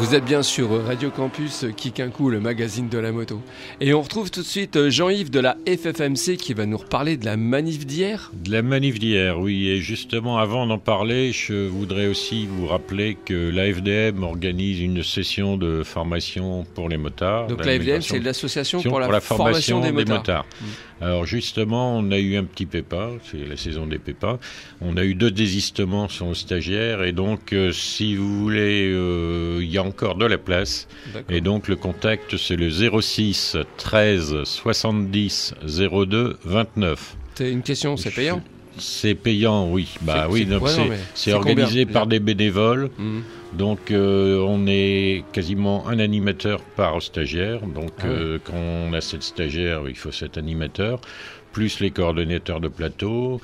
Vous êtes bien sur Radio Campus Kikinkou, le magazine de la moto. Et on retrouve tout de suite Jean-Yves de la FFMC qui va nous reparler de la manif d'hier. De la manif d'hier, oui. Et justement, avant d'en parler, je voudrais aussi vous rappeler que la FDM organise une session de formation pour les motards. Donc la FDM, c'est l'association pour la formation des motards. Alors justement, on a eu un petit pépin, c'est la saison des pépins. On a eu 2 désistements sur le stagiaire et donc si vous voulez, il y a encore de la place. D'accord. Et donc le contact c'est le 06 13 70 02 29. C'est une question, c'est payant ? C'est payant, oui. C'est organisé combien, par des bénévoles. Donc on est quasiment un animateur par stagiaire. Donc quand on a 7 stagiaires, il faut 7 animateurs, plus les coordonnateurs de plateau.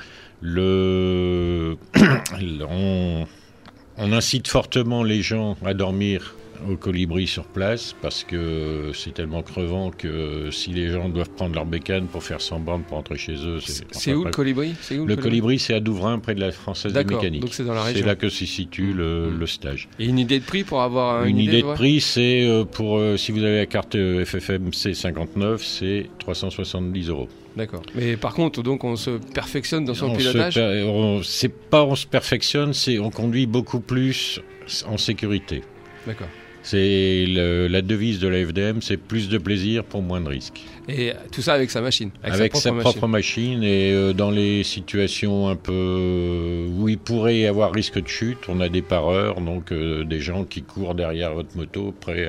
On incite fortement les gens à dormir au Colibri sur place parce que c'est tellement crevant que si les gens doivent prendre leur bécane pour faire 100 bornes pour rentrer chez eux... C'est où le Colibri ? Le Colibri, c'est à Douvrin, près de la Française de Mécanique. Donc c'est dans la région. C'est là que se situe le stage. Et une idée de prix pour avoir une idée de prix, c'est pour si vous avez la carte FFMC 59, c'est 370 €. D'accord. Mais par contre, donc on se perfectionne dans son pilotage ? On se perfectionne, c'est on conduit beaucoup plus en sécurité. D'accord. C'est la devise de la FDM, c'est plus de plaisir pour moins de risques. Et tout ça avec sa machine. Avec sa propre machine et dans les situations un peu où il pourrait y avoir risque de chute, on a des pareurs, donc des gens qui courent derrière votre moto prêts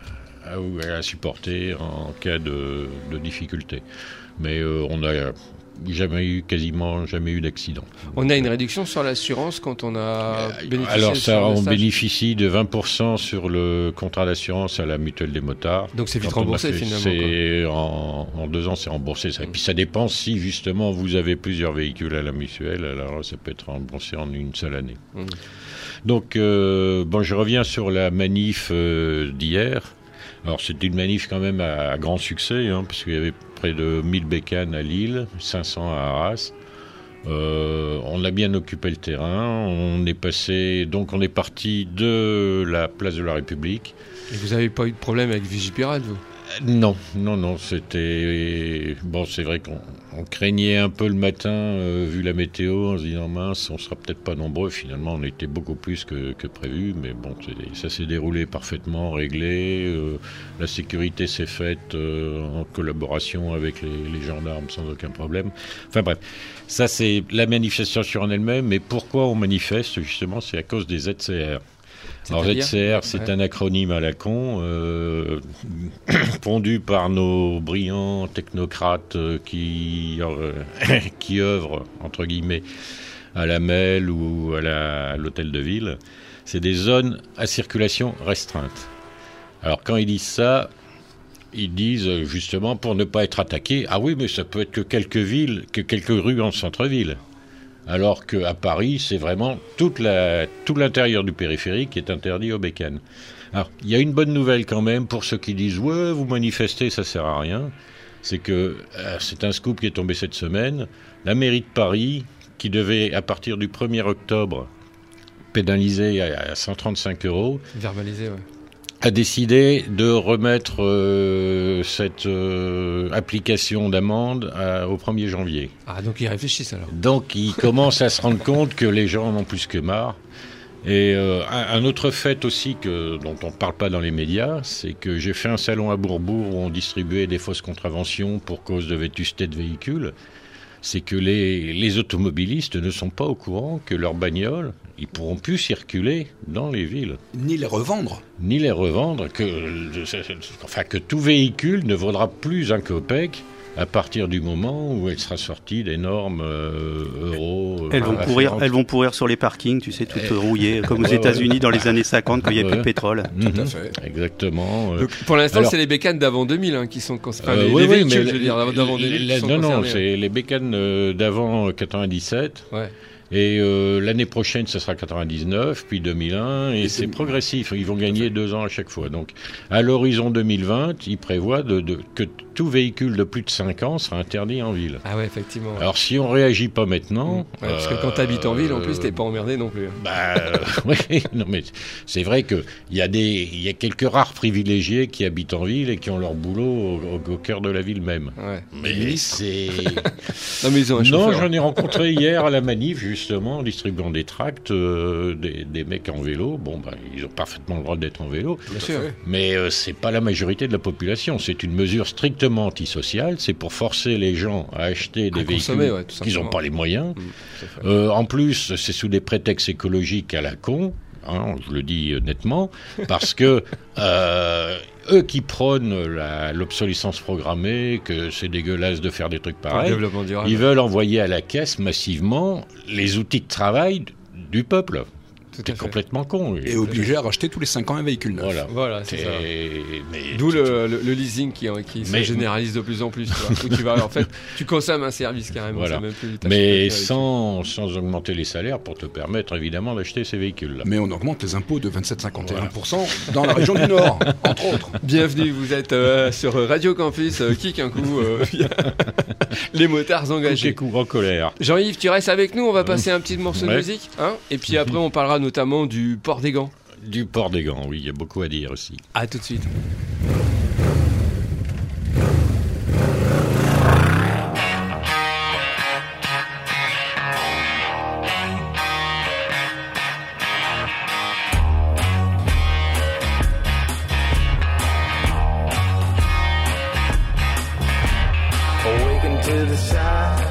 à supporter en cas de difficulté. Mais on a quasiment jamais eu d'accident. On a une réduction sur l'assurance quand on a bénéficié alors ça, on bénéficie de 20% sur le contrat d'assurance à la mutuelle des motards. Donc c'est vite remboursé finalement. En 2 ans, c'est remboursé. Ça. Et puis ça dépend si justement vous avez plusieurs véhicules à la mutuelle, alors ça peut être remboursé en une seule année. Donc je reviens sur la manif d'hier. Alors c'était une manif quand même à grand succès, parce qu'il y avait près de 1000 bécanes à Lille, 500 à Arras. On a bien occupé le terrain, on est parti de la place de la République. Et vous n'avez pas eu de problème avec Vigipirate, vous ? Non, c'était... Bon, c'est vrai qu'on craignait un peu le matin, vu la météo, en se disant, mince, on sera peut-être pas nombreux. Finalement, on était beaucoup plus que prévu, mais bon, ça s'est déroulé parfaitement, réglé. La sécurité s'est faite en collaboration avec les gendarmes sans aucun problème. Enfin bref, ça c'est la manifestation en elle-même, mais pourquoi on manifeste, justement, c'est à cause des ZCR. Alors ZCR, c'est un acronyme à la con, pondu par nos brillants technocrates qui œuvrent, entre guillemets, à la MEL ou à l'hôtel de ville. C'est des zones à circulation restreinte. Alors quand ils disent ça, ils disent justement pour ne pas être attaqués, ah oui, mais ça peut être que quelques rues en centre-ville. Alors qu'à Paris, c'est vraiment tout l'intérieur du périphérique qui est interdit aux bécanes. Alors, il y a une bonne nouvelle quand même pour ceux qui disent « Ouais, vous manifestez, ça sert à rien ». C'est que c'est un scoop qui est tombé cette semaine. La mairie de Paris, qui devait, à partir du 1er octobre, pénaliser à 135 €... Verbaliser, ouais. A décidé de remettre cette application d'amende au 1er janvier. Ah, donc ils réfléchissent alors. Donc ils commencent à se rendre compte que les gens en ont plus que marre. Et un autre fait aussi dont on ne parle pas dans les médias, c'est que j'ai fait un salon à Bourbourg où on distribuait des fausses contraventions pour cause de vétusté de véhicules. C'est que les automobilistes ne sont pas au courant que leurs bagnoles, ils pourront plus circuler dans les villes. Ni les revendre. Que tout véhicule ne vaudra plus un copec à partir du moment où elle sera sortie des normes euro. Elles vont pourrir sur les parkings, tu sais, toutes rouillées, comme aux États-Unis dans les années 50 quand il n'y avait plus de pétrole. Tout à fait. Exactement. Donc, pour l'instant, c'est les bécanes d'avant 2000 qui sont concernés. Les véhicules, je veux dire, d'avant 2000 qui sont concernés. Non, c'est les bécanes d'avant 97. Ouais. Et l'année prochaine, ce sera 99, puis 2001, et c'est progressif. Ils vont gagner 2 ans à chaque fois. Donc, à l'horizon 2020, ils prévoient que tout véhicule de plus de 5 ans sera interdit en ville. Ah ouais, effectivement. Alors, si on réagit pas maintenant... Ouais, parce que quand tu habites en ville, en plus, t'es pas emmerdé non plus. Oui, non, mais c'est vrai qu'il y a quelques rares privilégiés qui habitent en ville et qui ont leur boulot au cœur de la ville même. Ouais. Mais c'est... non, mais ils ont un chauffeur. Non, j'en ai rencontré hier à la manif, justement, en distribuant des tracts, des mecs en vélo. Bon, ils ont parfaitement le droit d'être en vélo. Bien sûr. Mais c'est pas la majorité de la population. C'est une mesure strictement antisociale. C'est pour forcer les gens à acheter des véhicules qu'ils n'ont pas les moyens. En plus, c'est sous des prétextes écologiques à la con. Je le dis nettement, parce que eux qui prônent l'obsolescence programmée, que c'est dégueulasse de faire des trucs pareils, ils veulent envoyer à la caisse massivement les outils de travail du peuple. C'est complètement con. Et obligé à racheter tous les 5 ans un véhicule neuf. Voilà, c'est ça. D'où le leasing qui se généralise de plus en plus. Tu vas, en fait, tu consommes un service carrément. Voilà. Même plus mais sans augmenter les salaires pour te permettre évidemment d'acheter ces véhicules-là. Mais on augmente les impôts de 27,51% dans la région du Nord, entre autres. Bienvenue, vous êtes sur Radio Campus, Kick un coup, les motards engagés. Kick en colère. Jean-Yves, tu restes avec nous, on va passer un petit morceau de musique. Et puis après, on parlera notamment du port des gants. Du port des gants, oui, il y a beaucoup à dire aussi. À tout de suite. Awaken to the side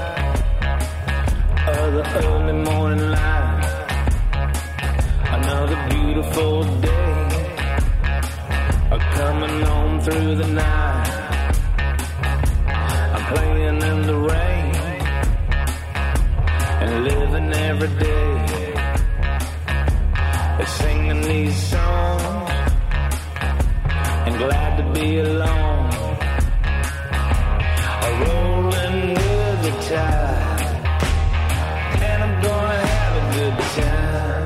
of the early morning light. Another beautiful day, coming on through the night. I'm playing in the rain and living every day, singing these songs and glad to be alone, rolling with the tide, and I'm gonna have a good time.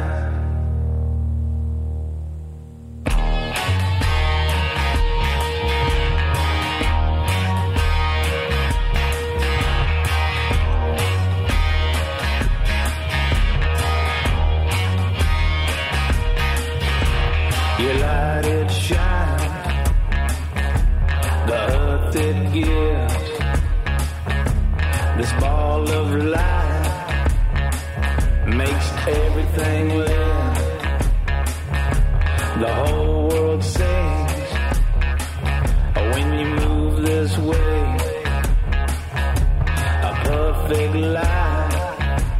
Your light it shines, the earth it gives, this ball of light makes everything live. The whole world sings when you move this way. A perfect life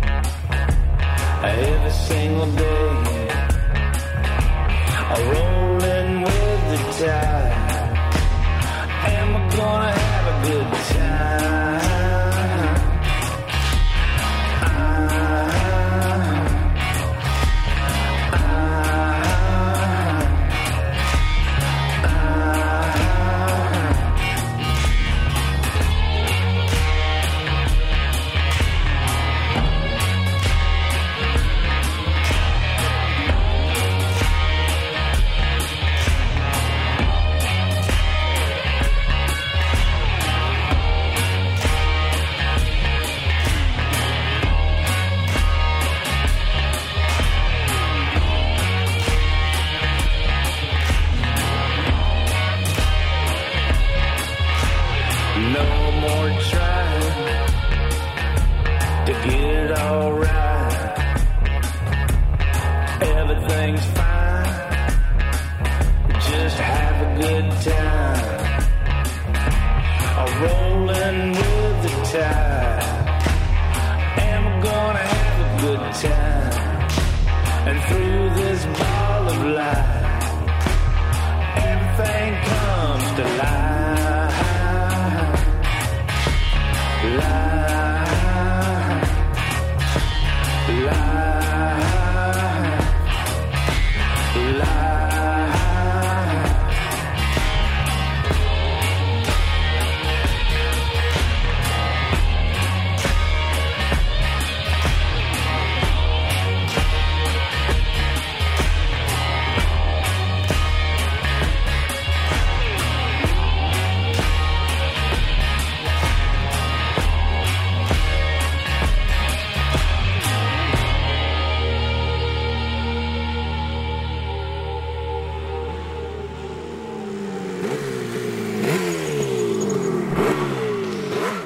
every single day. Rolling with the tide, and we're gonna have a good time.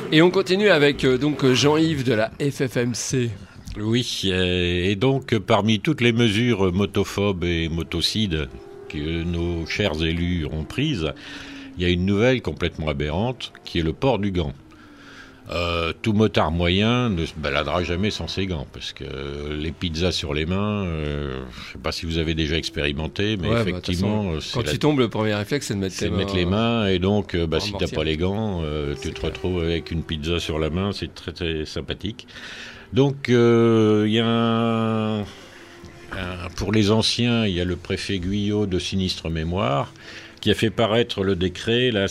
Et on continue avec donc Jean-Yves de la FFMC. Oui, et donc parmi toutes les mesures motophobes et motocides que nos chers élus ont prises, il y a une nouvelle complètement aberrante qui est le port du gant. Tout motard moyen ne se baladera jamais sans ses gants, parce que les pizzas sur les mains, je ne sais pas si vous avez déjà expérimenté, mais effectivement... quand tu tombes, le premier réflexe, c'est de mettre les mains, et donc si tu n'as pas les gants, tu te retrouves avec une pizza sur la main, c'est très, très sympathique. Donc, il y a pour les anciens, il y a le préfet Guyot de sinistre mémoire, qui a fait paraître le décret là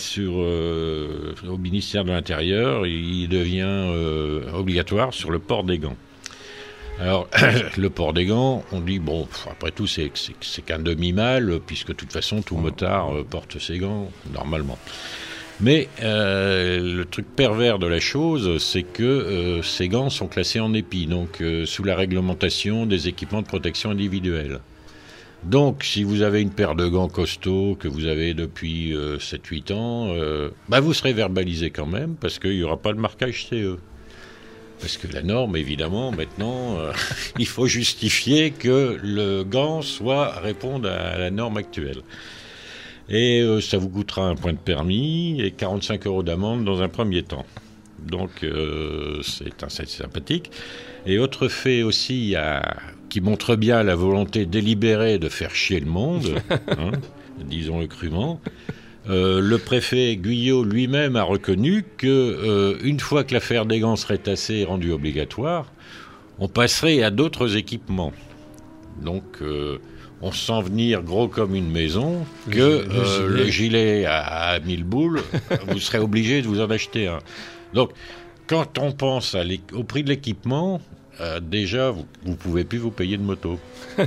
au ministère de l'Intérieur. Il devient obligatoire sur le port des gants. Alors, le port des gants, on dit, bon, après tout, c'est qu'un demi-mal, puisque de toute façon, tout motard porte ses gants, normalement. Mais le truc pervers de la chose, c'est que ces gants sont classés en EPI, donc sous la réglementation des équipements de protection individuelle. Donc, si vous avez une paire de gants costauds que vous avez depuis 7-8 ans, vous serez verbalisé quand même, parce qu'il n'y aura pas le marquage CE. Parce que la norme, évidemment, maintenant, il faut justifier que le gant réponde à la norme actuelle. Et ça vous coûtera un point de permis et 45 € d'amende dans un premier temps. Donc, c'est sympathique. Et autre fait aussi qui montre bien la volonté délibérée de faire chier le monde, disons-le crûment, le préfet Guyot lui-même a reconnu que une fois que l'affaire des gants serait tassée et rendue obligatoire, on passerait à d'autres équipements. Donc, on sent venir gros comme une maison que le gilet à 1000 boules, vous serez obligé de vous en acheter un. Donc, quand on pense au prix de l'équipement, déjà, vous ne pouvez plus vous payer de moto.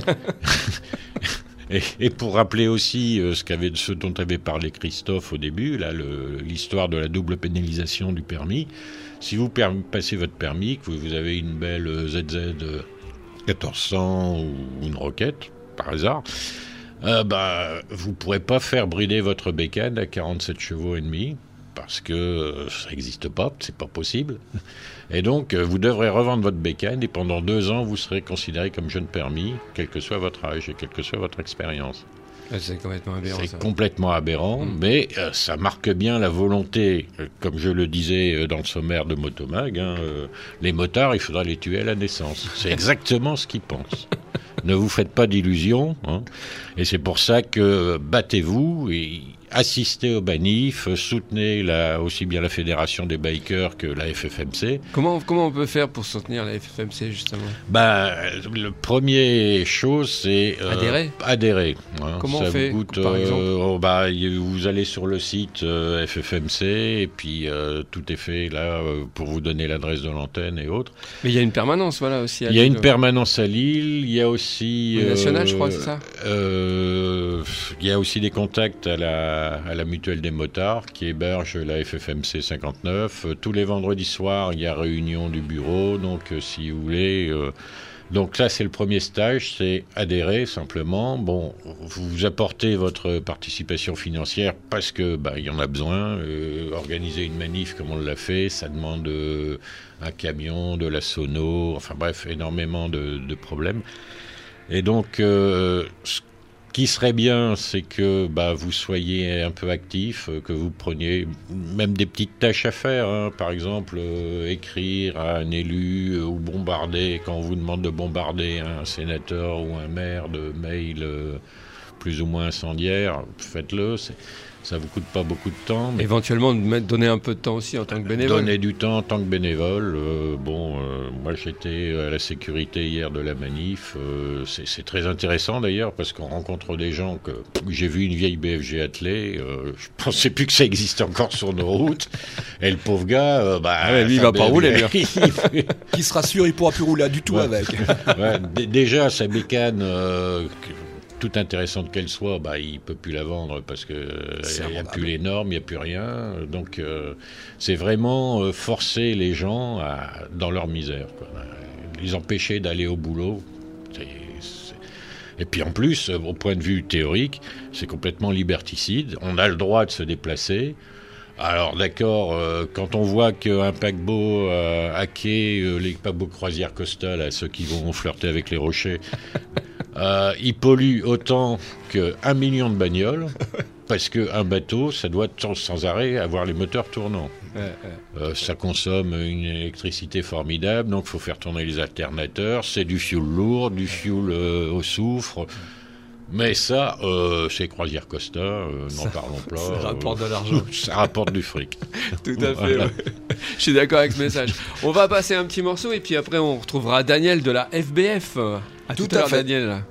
et pour rappeler aussi ce dont avait parlé Christophe au début, là, l'histoire de la double pénalisation du permis, si vous passez votre permis, que vous avez une belle ZZ 1400 ou une Roquette, par hasard, vous ne pourrez pas faire brider votre bécane à 47 chevaux et demi, parce que ça n'existe pas, c'est pas possible. Et donc, vous devrez revendre votre bécane et pendant 2 ans, vous serez considéré comme jeune permis, quel que soit votre âge et quelle que soit votre expérience. C'est complètement aberrant. C'est complètement aberrant, mais ça marque bien la volonté, comme je le disais dans le sommaire de Motomag, les motards, il faudra les tuer à la naissance. C'est exactement ce qu'ils pensent. Ne vous faites pas d'illusions, et c'est pour ça que battez-vous et assistez au Banif, soutenez aussi bien la Fédération des bikers que la FFMC. Comment on peut faire pour soutenir la FFMC, justement ? Le premier chose, c'est adhérer. Comment ça on fait, vous coûte, par exemple vous allez sur le site FFMC, et puis tout est fait là pour vous donner l'adresse de l'antenne et autres. Mais il y a une permanence, voilà, aussi. Il y a une permanence à Lille, il y a aussi... nationale, je crois, c'est ça ? Il y a aussi des contacts à la mutuelle des motards qui héberge la FFMC 59. Tous les vendredis soirs, il y a réunion du bureau, donc si vous voulez... Donc là, c'est le premier stage, c'est adhérer simplement. Bon, vous apportez votre participation financière parce que il y en a besoin. Organiser une manif comme on l'a fait, ça demande un camion, de la sono, enfin bref, énormément de problèmes. Et donc, ce qui serait bien, c'est que vous soyez un peu actif, que vous preniez même des petites tâches à faire. Par exemple, écrire à un élu ou bombarder, quand on vous demande de bombarder un sénateur ou un maire de mails plus ou moins incendiaires, faites-le. Ça vous coûte pas beaucoup de temps. Mais éventuellement, donner un peu de temps aussi en tant que bénévole. Donner du temps en tant que bénévole. Moi, j'étais à la sécurité hier de la manif. C'est très intéressant d'ailleurs parce qu'on rencontre des gens que j'ai vu une vieille BFG attelée. Je pensais plus que ça existait encore sur nos routes. Et le pauvre gars, lui, il va pas rouler. Qui se rassure, il pourra plus rouler du tout avec. Déjà, sa bécane. Toute intéressante qu'elle soit, il ne peut plus la vendre parce qu'il n'y a plus les normes, il n'y a plus rien. Donc, c'est vraiment forcer les gens dans leur misère, quoi. Les empêcher d'aller au boulot. Et puis en plus, au point de vue théorique, c'est complètement liberticide. On a le droit de se déplacer. Alors d'accord, quand on voit qu'un paquebot à quai, les paquebots croisière Costa, là, ceux qui vont flirter avec les rochers, ils polluent autant qu'1 million de bagnoles, parce qu'un bateau, ça doit sans arrêt avoir les moteurs tournants. Ça consomme une électricité formidable, donc il faut faire tourner les alternateurs, c'est du fioul lourd, du fioul au soufre. Mais ça, chez Croisière Costa, n'en parlons pas. Ça rapporte de l'argent. Ça rapporte du fric. Tout à fait, ouais. Je suis d'accord avec ce message. On va passer un petit morceau et puis après on retrouvera Daniel de la FBF. À tout à l'heure, Daniel.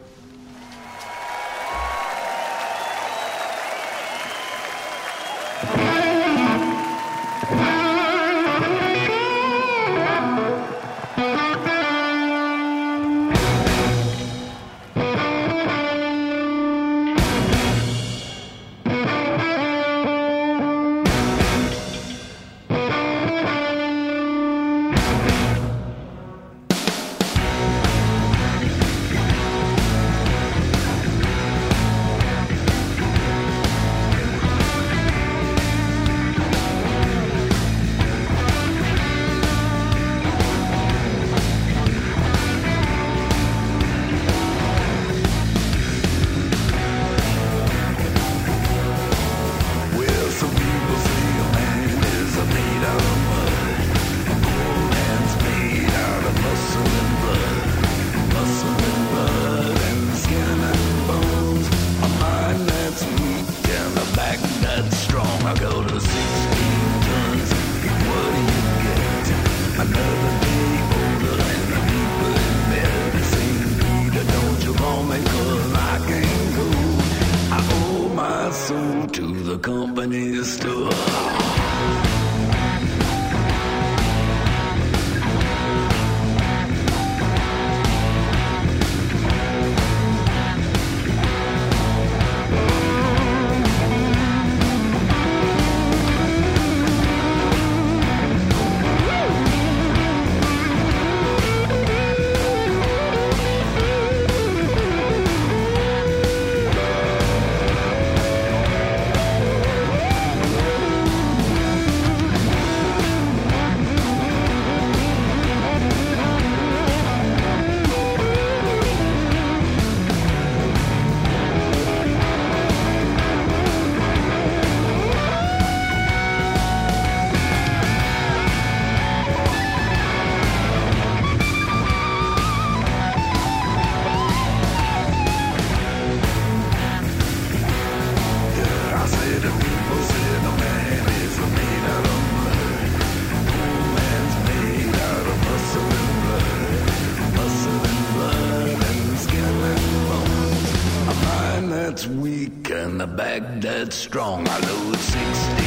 Strong, I load 16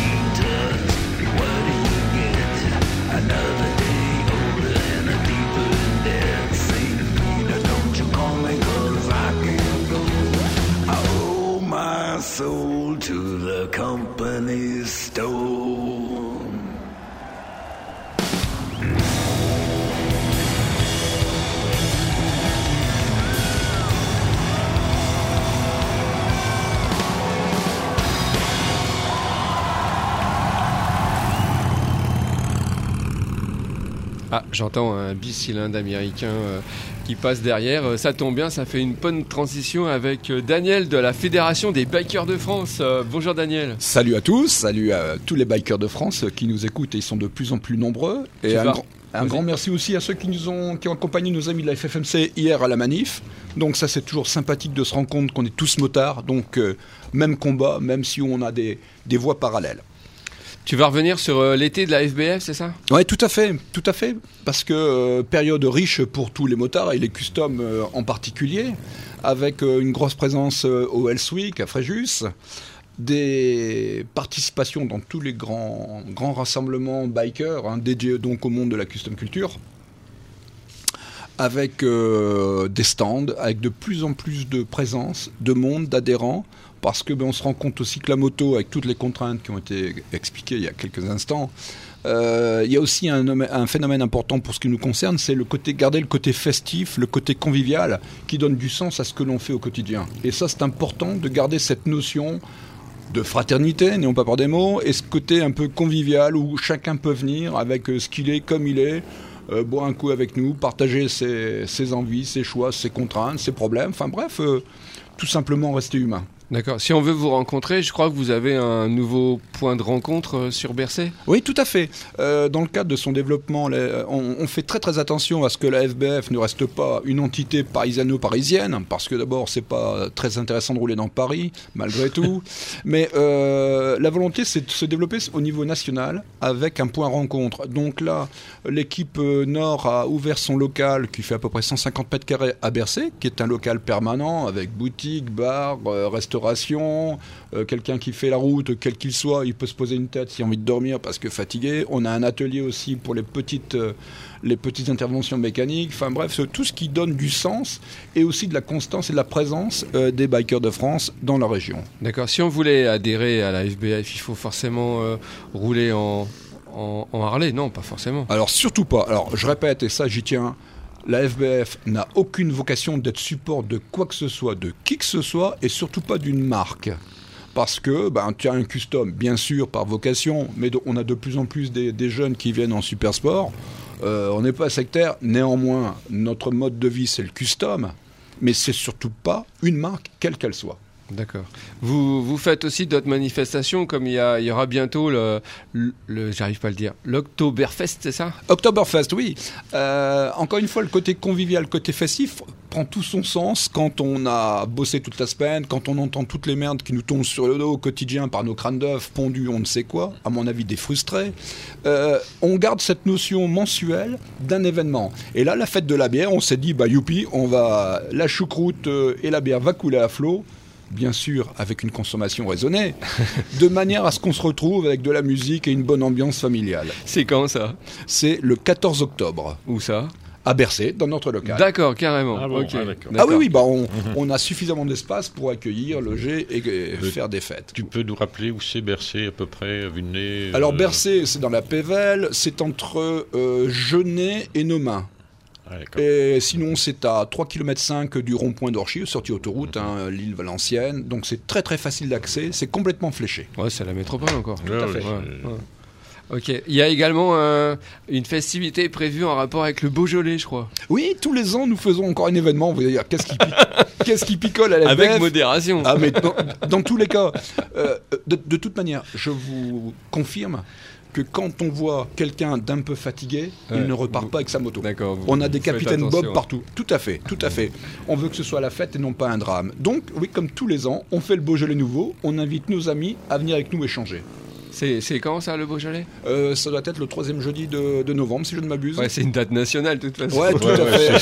tons. What do you get? Another day older and a deeper in debt. St. Peter, don't you call me 'cause I can't go. I owe my soul to the company store. Ah, j'entends un bicylindre américain qui passe derrière. Ça tombe bien, ça fait une bonne transition avec Daniel de la Fédération des Bikers de France. Bonjour Daniel. Salut à tous, salut à tous les Bikers de France qui nous écoutent et ils sont de plus en plus nombreux. Et un grand merci aussi à ceux qui ont accompagné nos amis de la FFMC hier à la manif. Donc ça, c'est toujours sympathique de se rendre compte qu'on est tous motards. Donc même combat, même si on a des voies parallèles. Tu vas revenir sur l'été de la FBF, c'est ça ? Oui, tout à fait, parce que période riche pour tous les motards et les customs en particulier, avec une grosse présence au Hells Week à Fréjus, des participations dans tous les grands rassemblements bikers, dédiés donc au monde de la custom culture, avec des stands, avec de plus en plus de présence, de monde, d'adhérents, parce que on se rend compte aussi que la moto, avec toutes les contraintes qui ont été expliquées il y a quelques instants, il y a aussi un phénomène important pour ce qui nous concerne, c'est garder le côté festif, le côté convivial, qui donne du sens à ce que l'on fait au quotidien. Et ça, c'est important de garder cette notion de fraternité, n'ayons pas peur des mots, et ce côté un peu convivial où chacun peut venir avec ce qu'il est, comme il est, boire un coup avec nous, partager ses envies, ses choix, ses contraintes, ses problèmes, enfin bref, tout simplement rester humain. D'accord. Si on veut vous rencontrer, je crois que vous avez un nouveau point de rencontre sur Bercé. Oui, tout à fait. Dans le cadre de son développement, on fait très très attention à ce que la FBF ne reste pas une entité parisano-parisienne, parce que d'abord, c'est pas très intéressant de rouler dans Paris, malgré tout. Mais la volonté, c'est de se développer au niveau national avec un point rencontre. Donc là, l'équipe Nord a ouvert son local qui fait à peu près 150 mètres carrés à Bercé, qui est un local permanent avec boutique, bar, restauration. Quelqu'un qui fait la route, quel qu'il soit, il peut se poser une tête s'il a envie de dormir parce que fatigué. On a un atelier aussi pour les petites interventions mécaniques. Enfin bref, tout ce qui donne du sens et aussi de la constance et de la présence des bikers de France dans la région. D'accord. Si on voulait adhérer à la FBF, il faut forcément rouler en Harley? Non, pas forcément. Alors surtout pas. Alors je répète, et ça j'y tiens, la FBF n'a aucune vocation d'être support de quoi que ce soit, de qui que ce soit, et surtout pas d'une marque. Parce que tu as un custom, bien sûr, par vocation, mais on a de plus en plus des jeunes qui viennent en super sport. On n'est pas sectaire, néanmoins, notre mode de vie, c'est le custom, mais c'est surtout pas une marque, quelle qu'elle soit. D'accord. Vous faites aussi d'autres manifestations, comme il y aura bientôt j'arrive pas à le dire, l'Oktoberfest, c'est ça? Oktoberfest, oui. Encore une fois, le côté convivial, le côté festif prend tout son sens quand on a bossé toute la semaine, quand on entend toutes les merdes qui nous tombent sur le dos au quotidien par nos crânes d'œufs pondus, on ne sait quoi, à mon avis des frustrés. On garde cette notion mensuelle d'un événement. Et là, la fête de la bière, on s'est dit, youpi, la choucroute et la bière va couler à flot. Bien sûr, avec une consommation raisonnée, de manière à ce qu'on se retrouve avec de la musique et une bonne ambiance familiale. C'est quand ça? C'est le 14 octobre. Où ça? À Bercé, dans notre local. D'accord, carrément. Ah bon, okay. d'accord. Ah oui, on a suffisamment d'espace pour accueillir, loger et faire des fêtes. Tu peux nous rappeler où c'est Bercé à peu près, à vue de nez? Alors Bercé, c'est dans la Pévèle, c'est entre Genêt et Nomain. Ah, et sinon, c'est à 3,5 km du rond-point d'Orchy, sortie autoroute, l'île Valenciennes. Donc c'est très très facile d'accès, c'est complètement fléché. Ouais, c'est la métropole encore. Tout à fait. Ouais. Ok. Il y a également une festivité prévue en rapport avec le Beaujolais, je crois. Oui, tous les ans, nous faisons encore un événement. Vous allez dire, qu'est-ce qui picole à la Avec FBF? modération. Ah, mais dans tous les cas, de toute manière, je vous confirme que quand on voit quelqu'un d'un peu fatigué, il ne repart pas avec sa moto. D'accord. On a des capitaines Bob partout. Tout à fait, tout à fait. On veut que ce soit la fête et non pas un drame. Donc, oui, comme tous les ans, on fait le Beaujolais nouveau. On invite nos amis à venir avec nous échanger. C'est quand ça, le Beaujolais? Ça doit être le 3e jeudi de novembre, si je ne m'abuse. Ouais, c'est une date nationale, de toute façon. Ouais, tout à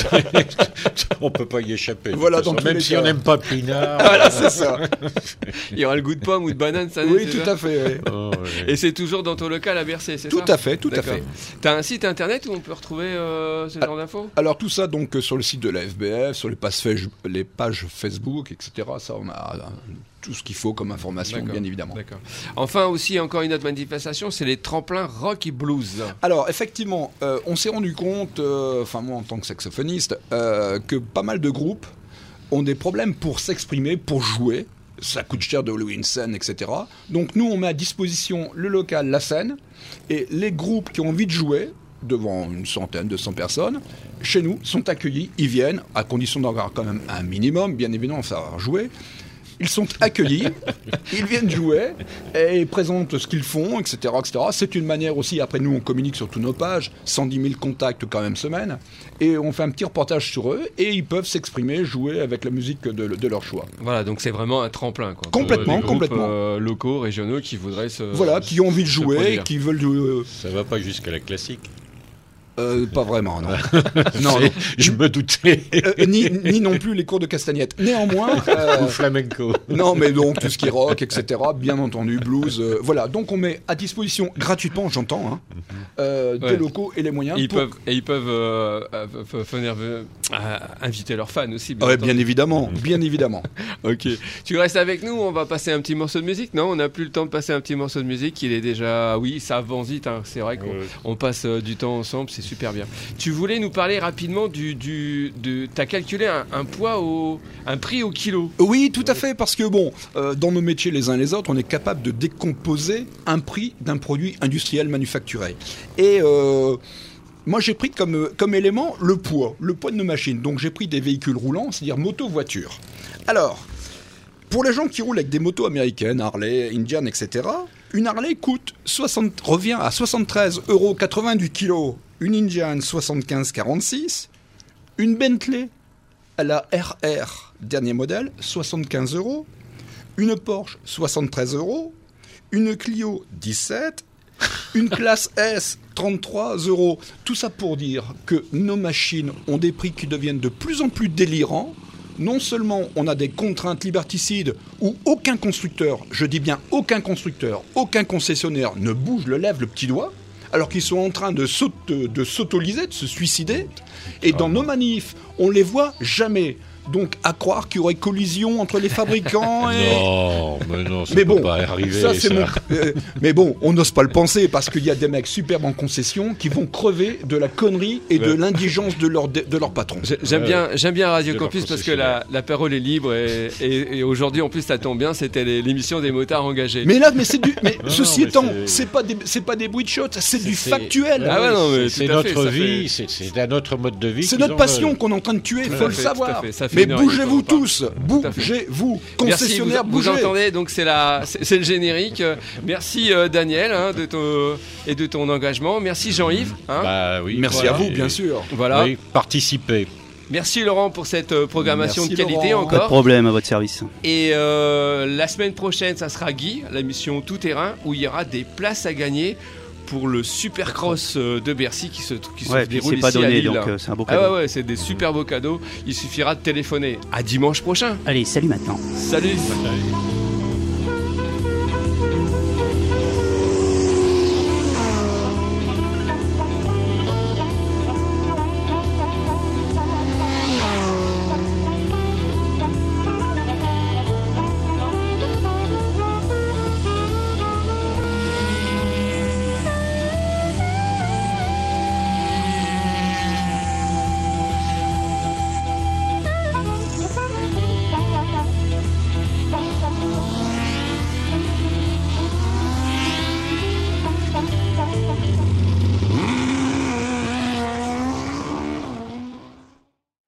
fait. On peut pas y échapper. Voilà, même si on n'aime pas Pinard. Voilà, c'est ça. Il y aura le goût de pomme ou de banane, ça? Oui, tout à fait. Oui. Oh, ouais. Et c'est toujours dans ton local à Bercé, c'est ça? Tout à fait, tout à fait. T'as un site internet où on peut retrouver ce genre d'infos? Alors tout ça, donc, sur le site de la FBF, sur les pages Facebook, etc. Ça, on a tout ce qu'il faut comme information, D'accord. bien évidemment. D'accord. Enfin, aussi, encore une autre manifestation, c'est les tremplins rock et blues. Alors, effectivement, on s'est rendu compte, enfin moi en tant que saxophoniste, que pas mal de groupes ont des problèmes pour s'exprimer, pour jouer. Ça coûte cher de louer une scène, etc. Donc nous, on met à disposition le local, la scène, et les groupes qui ont envie de jouer, devant 100, 200 personnes, chez nous, sont accueillis, ils viennent, à condition d'avoir quand même un minimum, bien évidemment, savoir jouer. Ils sont accueillis, ils viennent jouer et ils présentent ce qu'ils font, etc., etc. C'est une manière aussi, après nous on communique sur toutes nos pages, 110 000 contacts quand même semaine, et on fait un petit reportage sur eux et ils peuvent s'exprimer, jouer avec la musique de leur choix. Voilà, donc c'est vraiment un tremplin, quoi. Complètement, des groupes, complètement. Locaux, régionaux qui voudraient qui ont envie de jouer, produire. qui veulent... Ça va pas jusqu'à la classique. Pas vraiment, non. Non, je me doutais. Ni non plus les cours de castagnette. Néanmoins... Ou flamenco. Non, mais donc tout ce qui est rock, etc., bien entendu, blues. Voilà, donc on met à disposition gratuitement, j'entends, des locaux et les moyens. Ils peuvent venir inviter leurs fans aussi. Bien évidemment, bien évidemment. Ok. Tu restes avec nous, on va passer un petit morceau de musique. Non, on n'a plus le temps de passer un petit morceau de musique. Il est déjà... Oui, ça avance vite, hein. C'est vrai qu'on passe du temps ensemble. C'est c'est super bien. Tu voulais nous parler rapidement t'as calculé un prix au kilo. Oui, tout à fait, parce que dans nos métiers les uns les autres, on est capable de décomposer un prix d'un produit industriel manufacturé. Et moi, j'ai pris comme élément le poids de nos machines. Donc, j'ai pris des véhicules roulants, c'est-à-dire moto-voiture. Alors, pour les gens qui roulent avec des motos américaines, Harley, Indian, etc., une Harley revient à 73,80 € du kilo. Une Indian, 75,46 €. Une Bentley, à la RR, dernier modèle, 75 €. Une Porsche, 73 €. Une Clio, 17 €. Une classe S, 33 €. Tout ça pour dire que nos machines ont des prix qui deviennent de plus en plus délirants. Non seulement on a des contraintes liberticides où aucun constructeur, je dis bien aucun constructeur, aucun concessionnaire ne lève le petit doigt, alors qu'ils sont en train de s'auto-liser, de se suicider. Et dans nos manifs, on les voit jamais. Donc, à croire qu'il y aurait collision entre les fabricants et... Non, ça peut pas arriver. Ça. Mais bon, on n'ose pas le penser parce qu'il y a des mecs superbes en concession qui vont crever de la connerie et de l'indigence de leur patron. J'aime bien Radio Campus parce que la parole est libre et aujourd'hui, en plus, ça tombe bien, c'était l'émission des motards engagés. Mais ceci étant, c'est pas des bruits de shot, c'est du factuel. Ah ouais, non, mais c'est notre vie, c'est à notre mode de vie. C'est notre passion qu'on est en train de tuer, il faut le savoir. Mais bougez-vous tous, bougez-vous, concessionnaires, bougez. Vous entendez, donc c'est le générique. Merci Daniel de ton engagement. Merci Jean-Yves. Oui, merci à vous, bien sûr. Voilà. Oui, participez. Merci Laurent pour cette programmation de qualité encore. Pas de problème, à votre service. Et la semaine prochaine, ça sera Guy, la mission Tout Terrain, où il y aura des places à gagner pour le Supercross de Bercy qui se déroule ici à Lille. Donc c'est un beau cadeau. Ouais, c'est des super beaux cadeaux. Il suffira de téléphoner. À dimanche prochain. Allez, salut maintenant. Salut.